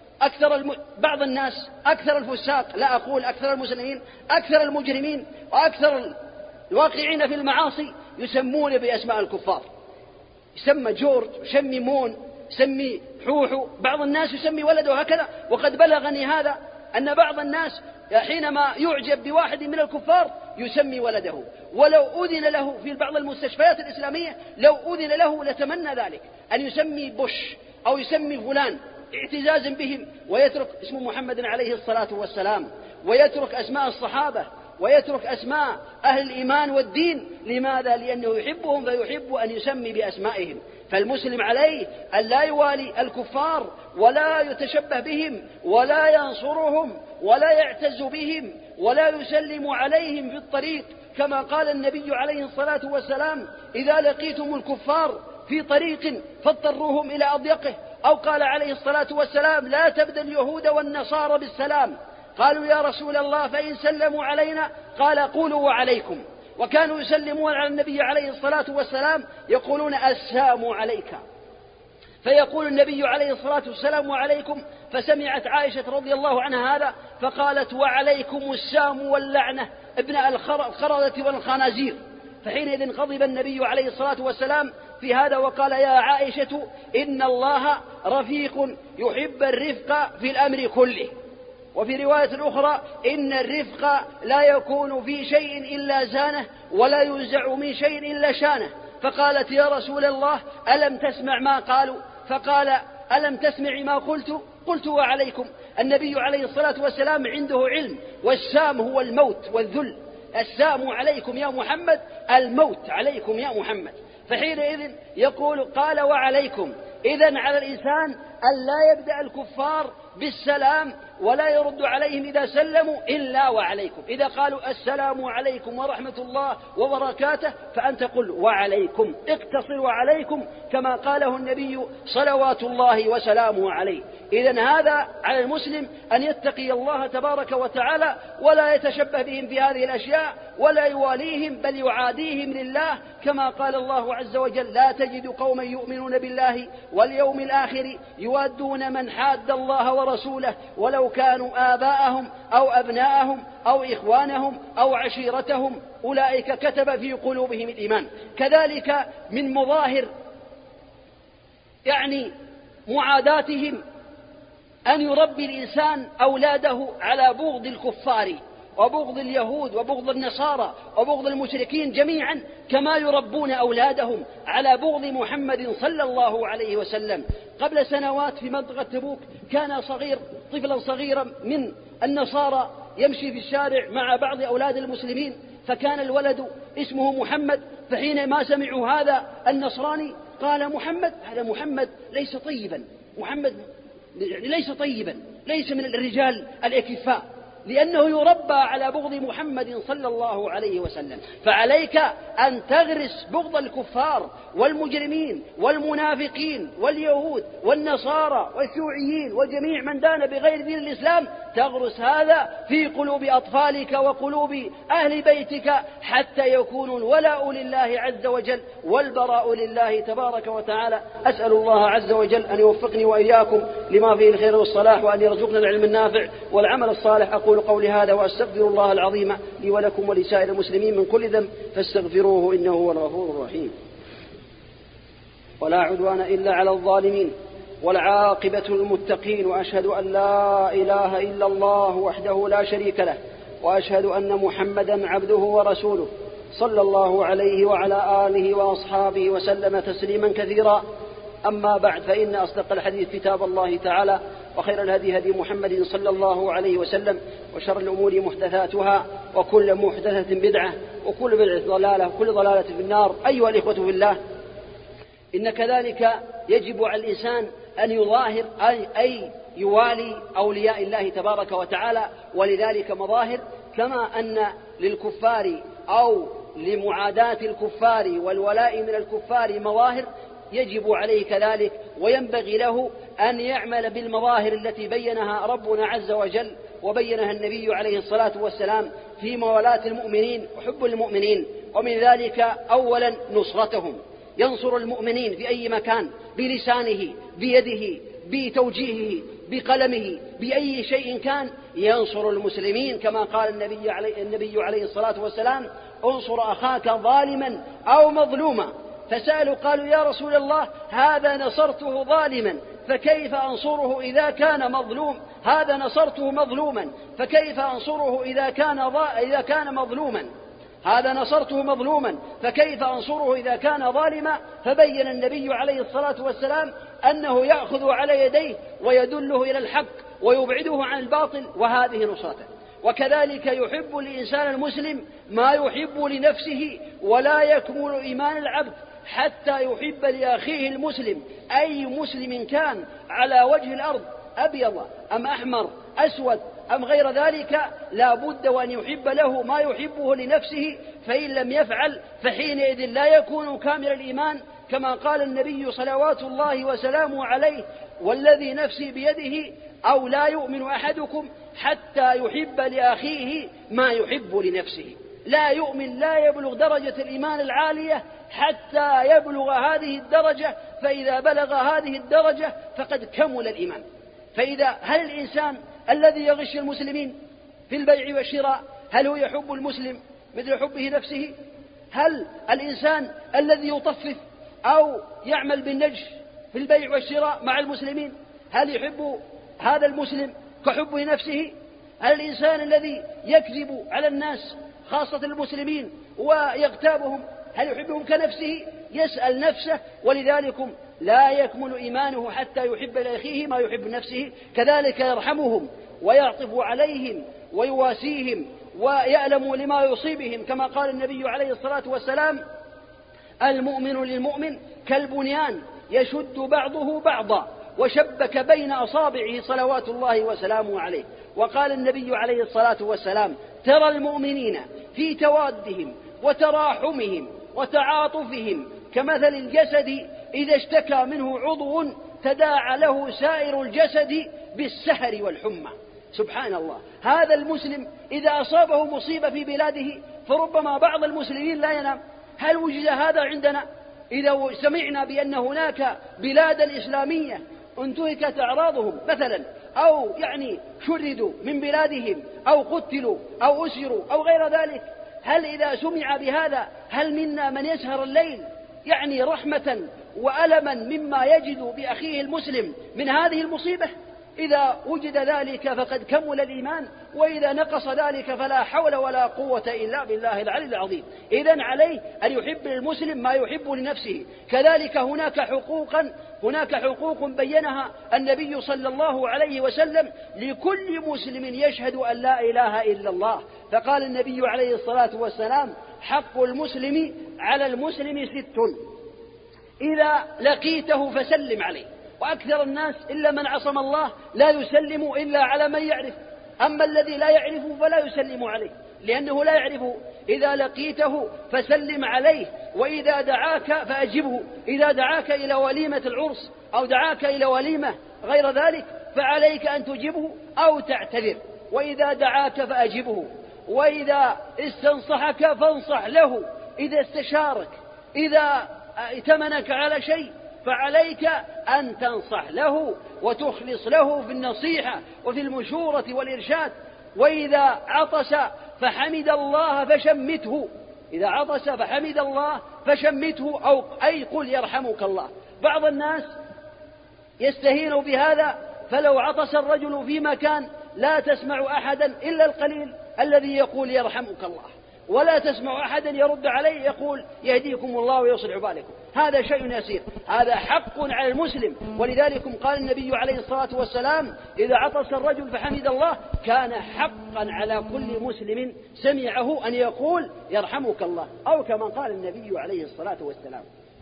بعض الناس، أكثر الفساق، لا أقول أكثر المسلمين، أكثر المجرمين وأكثر الواقعين في المعاصي يسمون بأسماء الكفار، يسمى جورج، يسمي مون، يسمي حوحو، بعض الناس يسمي ولده هكذا. وقد بلغني هذا أن بعض الناس حينما يعجب بواحد من الكفار يسمي ولده، ولو أذن له في بعض المستشفيات الإسلامية لو أذن له لتمنى ذلك، أن يسمي بوش أو يسمي فلان اعتزازا بهم، ويترك اسم محمد عليه الصلاة والسلام، ويترك أسماء الصحابة، ويترك أسماء أهل الإيمان والدين. لماذا؟ لأنه يحبهم فيحب أن يسمي بأسمائهم. فالمسلم عليه أن لا يوالي الكفار ولا يتشبه بهم ولا ينصرهم ولا يعتز بهم ولا يسلم عليهم في الطريق، كما قال النبي عليه الصلاة والسلام: إذا لقيتم الكفار في طريق فاضطروهم إلى أضيقه. أو قال عليه الصلاة والسلام: لا تبدأ اليهود والنصارى بالسلام. قالوا: يا رسول الله فإن سلموا علينا؟ قال: قولوا وعليكم. وكانوا يسلمون على النبي عليه الصلاة والسلام يقولون: السلام عليك، فيقول النبي عليه الصلاة والسلام: وعليكم. فسمعت عائشة رضي الله عنها هذا فقالت: وعليكم السام واللعنة ابن الخردة والخنازير. فحينئذ غضب النبي عليه الصلاة والسلام في هذا وقال: يا عائشة إن الله رفيق يحب الرفق في الأمر كله. وفي رواية أخرى: إن الرفق لا يكون في شيء إلا زانه ولا ينزع من شيء إلا شانه. فقالت: يا رسول الله ألم تسمع ما قالوا؟ فقال: ألم تسمع ما قلت؟ قلت: وعليكم. النبي عليه الصلاة والسلام عنده علم، والسام هو الموت والذل. السام عليكم يا محمد، الموت عليكم يا محمد. فحينئذ يقول: قال: وعليكم. إذن على الإنسان أن لا يبدأ الكفار بالسلام ولا يرد عليهم إذا سلموا إلا وعليكم. إذا قالوا السلام عليكم ورحمة الله وبركاته فأنت قل وعليكم، اقتصر وعليكم كما قاله النبي صلوات الله وسلامه عليه. إذن هذا على المسلم أن يتقي الله تبارك وتعالى ولا يتشبه بهم في هذه الأشياء ولا يواليهم بل يعاديهم لله، كما قال الله عز وجل: لا تجد قوما يؤمنون بالله واليوم الآخر يوادون من حاد الله ورسوله ولو كانوا آباءهم أو أبناءهم أو إخوانهم أو عشيرتهم أولئك كتب في قلوبهم الإيمان. كذلك من مظاهر معاداتهم أن يربي الإنسان أولاده على بغض الكفار وبغض اليهود وبغض النصارى وبغض المشركين جميعا، كما يربون أولادهم على بغض محمد صلى الله عليه وسلم. قبل سنوات في منطقة تبوك كان طفلا صغيرا من النصارى يمشي في الشارع مع بعض أولاد المسلمين، فكان الولد اسمه محمد، فحينما سمعوا هذا النصراني قال: هذا محمد ليس طيبا، محمد ليس طيبا، ليس من الرجال الأكفاء، لأنه يربى على بغض محمد صلى الله عليه وسلم. فعليك أن تغرس بغض الكفار والمجرمين والمنافقين واليهود والنصارى والشيوعيين وجميع من دان بغير دين الإسلام، تغرس هذا في قلوب أطفالك وقلوب أهل بيتك حتى يكونوا الولاء لله عز وجل والبراء لله تبارك وتعالى. أسأل الله عز وجل أن يوفقني وإياكم لما فيه الخير والصلاح، وأن يرزقنا العلم النافع والعمل الصالح. أقول قولي هذا وأستغفر الله العظيم لي ولكم ولسائر المسلمين من كل ذنب فاستغفروه إنه هو الغفور الرحيم. ولا عدوان إلا على الظالمين والعاقبة للمتقين، وأشهد أن لا إله إلا الله وحده لا شريك له، وأشهد أن محمدا عبده ورسوله صلى الله عليه وعلى آله وأصحابه وسلم تسليما كثيرا. أما بعد، فإن أصدق الحديث كتاب الله تعالى، وخير الهدي هدي محمد صلى الله عليه وسلم، وشر الأمور محدثاتها، وكل محدثة بدعة، وكل بدعة ضلالة، وكل ضلالة في النار. أيها الإخوة في الله، إن كذلك يجب على الإنسان أن يظاهر أي يوالي أولياء الله تبارك وتعالى، ولذلك مظاهر، كما أن للكفار أو لمعاداة الكفار والولاء من الكفار مظاهر، يجب عليه كذلك وينبغي له أن يعمل بالمظاهر التي بينها ربنا عز وجل وبينها النبي عليه الصلاة والسلام في موالاة المؤمنين وحب المؤمنين. ومن ذلك أولا نصرتهم، ينصر المؤمنين في أي مكان بلسانه بيده بتوجيهه بقلمه بأي شيء كان، ينصر المسلمين كما قال النبي عليه الصلاة والسلام: انصر أخاك ظالما أو مظلوما. فسألوا قالوا: يا رسول الله، هذا نصرته ظالما فكيف أنصره إذا كان مظلوم؟ هذا نصرته مظلوما فكيف أنصره إذا كان مظلوما؟ هذا نصرته مظلوما فكيف أنصره إذا كان ظالما؟ فبين النبي عليه الصلاة والسلام أنه يأخذ على يديه ويدله إلى الحق ويبعده عن الباطل، وهذه نصرته. وكذلك يحب الإنسان المسلم ما يحب لنفسه، ولا يكمل إيمان العبد حتى يحب لأخيه المسلم أي مسلم كان على وجه الأرض، أبيض أم أحمر أسود أم غير ذلك، لا بد وأن يحب له ما يحبه لنفسه، فإن لم يفعل فحينئذ لا يكون كامل الإيمان، كما قال النبي صلوات الله وسلامه عليه: والذي نفسي بيده أو لا يؤمن أحدكم حتى يحب لأخيه ما يحب لنفسه. لا يؤمن، لا يبلغ درجة الإيمان العالية حتى يبلغ هذه الدرجة، فإذا بلغ هذه الدرجة فقد كمل الإيمان. هل الإنسان الذي يغش المسلمين في البيع والشراء هل هو يحب المسلم مثل حبه نفسه؟ هل الإنسان الذي يطفف أو يعمل بالنجش في البيع والشراء مع المسلمين هل يحب هذا المسلم كحبه نفسه؟ هل الإنسان الذي يكذب على الناس خاصة المسلمين ويغتابهم هل يحبهم كنفسه؟ يسأل نفسه، ولذلك لا يكمل إيمانه حتى يحب لأخيه ما يحب نفسه. كذلك يرحمهم ويعطف عليهم ويواسيهم ويألم لما يصيبهم، كما قال النبي عليه الصلاة والسلام: المؤمن للمؤمن كالبنيان يشد بعضه بعضا وشبك بين أصابعه صلوات الله وسلامه عليه. وقال النبي عليه الصلاة والسلام: ترى المؤمنين في توادهم وتراحمهم وتعاطفهم كمثل الجسد إذا اشتكى منه عضو تداعى له سائر الجسد بالسهر والحمى. سبحان الله. هذا المسلم إذا أصابه مصيبة في بلاده فربما بعض المسلمين لا ينام. هل وجد هذا عندنا؟ إذا سمعنا بأن هناك بلادا إسلامية انتهكت أعراضهم مثلا، أو شردوا من بلادهم أو قتلوا أو أسروا أو غير ذلك، هل إذا سمع بهذا هل منا من يسهر الليل رحمة وألما مما يجد بأخيه المسلم من هذه المصيبة؟ إذا وجد ذلك فقد كمل الإيمان، وإذا نقص ذلك فلا حول ولا قوة إلا بالله العلي العظيم. إذن عليه أن يحب للمسلم ما يحب لنفسه. كذلك هناك حقوق بينها النبي صلى الله عليه وسلم لكل مسلم يشهد أن لا إله إلا الله. فقال النبي عليه الصلاة والسلام: حق المسلم على المسلم 6: إذا لقيته فسلم عليه. وأكثر الناس إلا من عصم الله لا يسلم إلا على من يعرف، أما الذي لا يعرفه فلا يسلم عليه لأنه لا يعرفه. إذا لقيته فسلم عليه، وإذا دعاك فأجبه. إذا دعاك إلى وليمة العرس أو دعاك إلى وليمة غير ذلك فعليك أن تجيبه أو تعتذر. وإذا دعاك فأجبه، وإذا استنصحك فانصح له، إذا استشارك، إذا ائتمنك على شيء فعليك أن تنصح له وتخلص له في النصيحة وفي المشورة والإرشاد. وإذا عطس فحمد الله فشمته، إذا عطس فحمد الله فشمته، أي قل يرحمك الله. بعض الناس يستهين بهذا، فلو عطس الرجل في مكان لا تسمع أحدا إلا القليل الذي يقول يرحمك الله، ولا تسمع أحدا يرد عليه يقول يهديكم الله ويصلح بالكم. هذا شيء يسير، هذا حق على المسلم. ولذلك قال النبي عليه الصلاة والسلام: إذا عطس الرجل فحمد الله كان حقا على كل مسلم سمعه أن يقول يرحمك الله، أو كما قال النبي عليه الصلاة والسلام.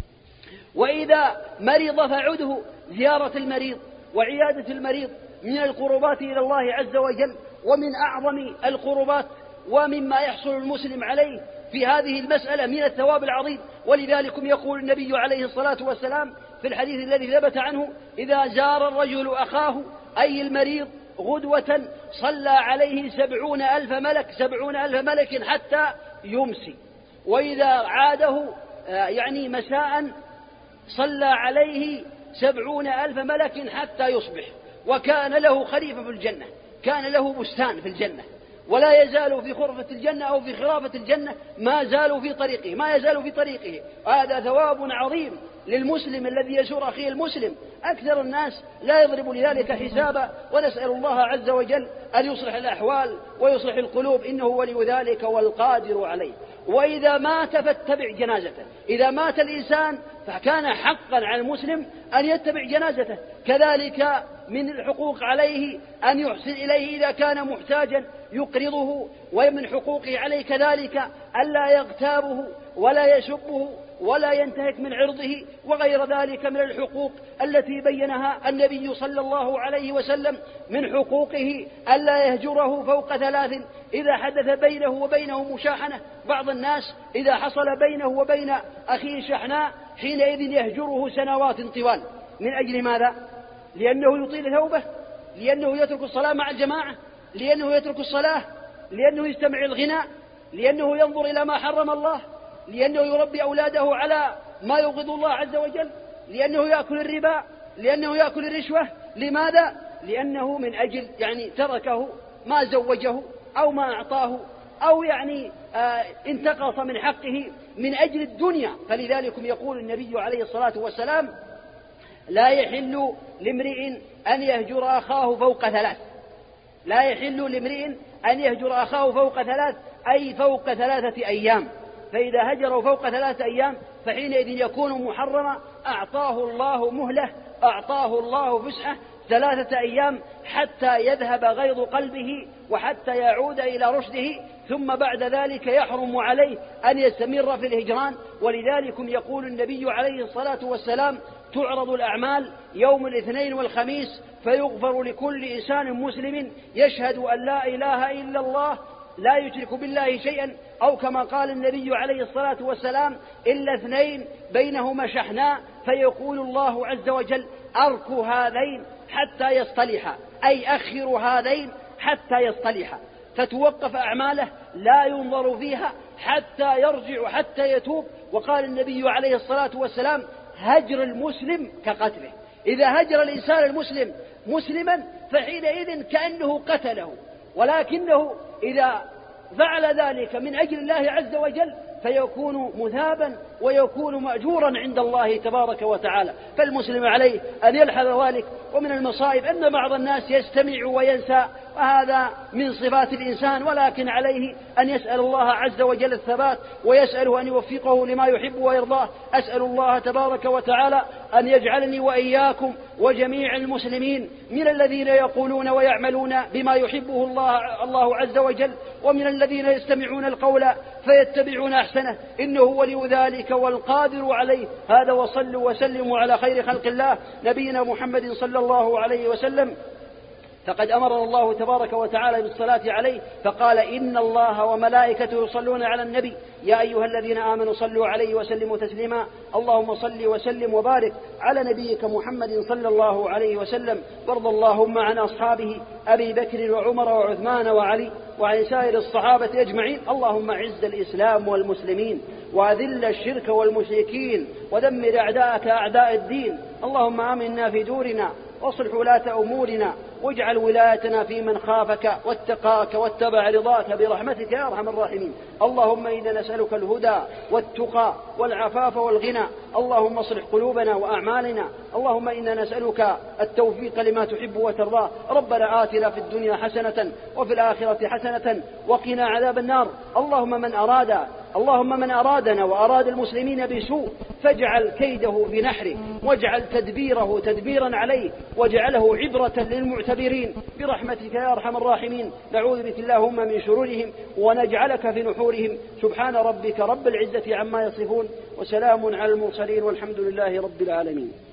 وإذا مرض فعده. زيارة المريض وعيادة المريض من القربات إلى الله عز وجل، ومن أعظم القربات، ومما يحصل المسلم عليه في هذه المسألة من الثواب العظيم. ولذلك يقول النبي عليه الصلاة والسلام في الحديث الذي ثبت عنه: إذا زار الرجل أخاه أي المريض غدوة صلى عليه 70,000 ملك، 70,000 ملك حتى يمسي. وإذا عاده مساء صلى عليه 70,000 ملك حتى يصبح. وكان له خليفة في الجنة، كان له بستان في الجنة، ولا يزال في خرفة الجنة أو في خرافة الجنة ما يزال في طريقه. هذا ثواب عظيم للمسلم الذي يزور أخيه المسلم. أكثر الناس لا يضرب لذلك حسابا، ونسأل الله عز وجل أن يصلح الأحوال ويصلح القلوب، إنه ولي ذلك والقادر عليه. وإذا مات فاتبع جنازته. إذا مات الإنسان فكان حقا على المسلم أن يتبع جنازته. كذلك من الحقوق عليه أن يحسن إليه إذا كان محتاجا يقرضه، ومن حقوقه عليه كذلك ألا يغتابه ولا يسبه ولا ينتهك من عرضه، وغير ذلك من الحقوق التي بينها النبي صلى الله عليه وسلم. من حقوقه ألا يهجره فوق 3 إذا حدث بينه وبينه مشاحنة. بعض الناس إذا حصل بينه وبين أخيه شحناء حينئذ يهجره سنوات طوال. من أجل ماذا؟ لأنه يطيل ثوبه، لأنه يترك الصلاة مع الجماعة، لأنه يترك الصلاة، لأنه يستمع الغناء، لأنه ينظر إلى ما حرم الله، لأنه يربي أولاده على ما يغض الله عز وجل، لأنه يأكل الربا، لأنه يأكل الرشوة. لماذا؟ لأنه من أجل تركه ما زوجه أو ما أعطاه أو انتقص من حقه من أجل الدنيا. فلذلك يقول النبي عليه الصلاة والسلام: لا يحل لامرئ أن يهجر أخاه فوق 3. لا يحل لامرئ أن يهجر أخاه فوق 3 أي فوق 3 أيام. فإذا هجروا فوق 3 أيام فحينئذ يكون محرما. أعطاه الله مهلة، أعطاه الله فسحة 3 أيام حتى يذهب غيظ قلبه وحتى يعود إلى رشده، ثم بعد ذلك يحرم عليه أن يستمر في الهجران. ولذلك يقول النبي عليه الصلاة والسلام: تعرض الأعمال يوم الاثنين والخميس، فيغفر لكل إنسان مسلم يشهد أن لا إله إلا الله لا يشرك بالله شيئا، أو كما قال النبي عليه الصلاة والسلام: إلا اثنين بينهما شحناء، فيقول الله عز وجل: أركوا هذين حتى يصطلحا، أي أخر هذين حتى يصطلحا، فتوقف أعماله لا ينظر فيها حتى يرجع حتى يتوب. وقال النبي عليه الصلاة والسلام: هجر المسلم كقتله، إذا هجر الإنسان المسلم مسلما فحينئذ كأنه قتله، ولكنه إذا فعل ذلك من أجل الله عز وجل فيكون مثابا ويكون مأجورا عند الله تبارك وتعالى. فالمسلم عليه أن يلحظ ذلك. ومن المصائب أن بعض الناس يستمع وينسى، وهذا من صفات الإنسان، ولكن عليه أن يسأل الله عز وجل الثبات، ويسأله أن يوفقه لما يحب ويرضاه. أسأل الله تبارك وتعالى أن يجعلني وإياكم وجميع المسلمين من الذين يقولون ويعملون بما يحبه الله عز وجل، ومن الذين يستمعون القول فيتبعون أحسنه، إنه ولي ذلك والقادر عليه. هذا، وصلوا وسلموا على خير خلق الله نبينا محمد صلى الله عليه وسلم. فقد أمرنا الله تبارك وتعالى بالصلاة عليه، فقال: إن الله وملائكته يصلون على النبي يا أيها الذين آمنوا صلوا عليه وسلموا تسليما. اللهم صل وسلم وبارك على نبيك محمد صلى الله عليه وسلم، وارض اللهم عن أصحابه أبي بكر وعمر وعثمان وعلي وعن سائر الصحابة أجمعين. اللهم أعز الإسلام والمسلمين، وأذل الشرك والمشركين، ودمر أعداءك أعداء الدين. اللهم آمنا في دورنا، واصلح ولاة أمورنا، واجعل ولايتنا في من خافك واتقاك واتبع رضاك برحمتك يا أرحم الراحمين. اللهم إنا نسألك الهدى والتقى والعفاف والغنى. اللهم اصلح قلوبنا وأعمالنا. اللهم إنا نسألك التوفيق لما تحب وترضاه. ربنا آتنا في الدنيا حسنة وفي الآخرة حسنة وقنا عذاب النار. اللهم من أرادنا وأراد المسلمين بسوء فاجعل كيده في نحره، واجعل تدبيره تدبيرا عليه، واجعله عبرة للمعتبرين برحمتك يا أرحم الراحمين. نعوذ بك اللهم من شرورهم ونجعلك في نحورهم. سبحان ربك رب العزة عما يصفون، وسلام على المرسلين، والحمد لله رب العالمين.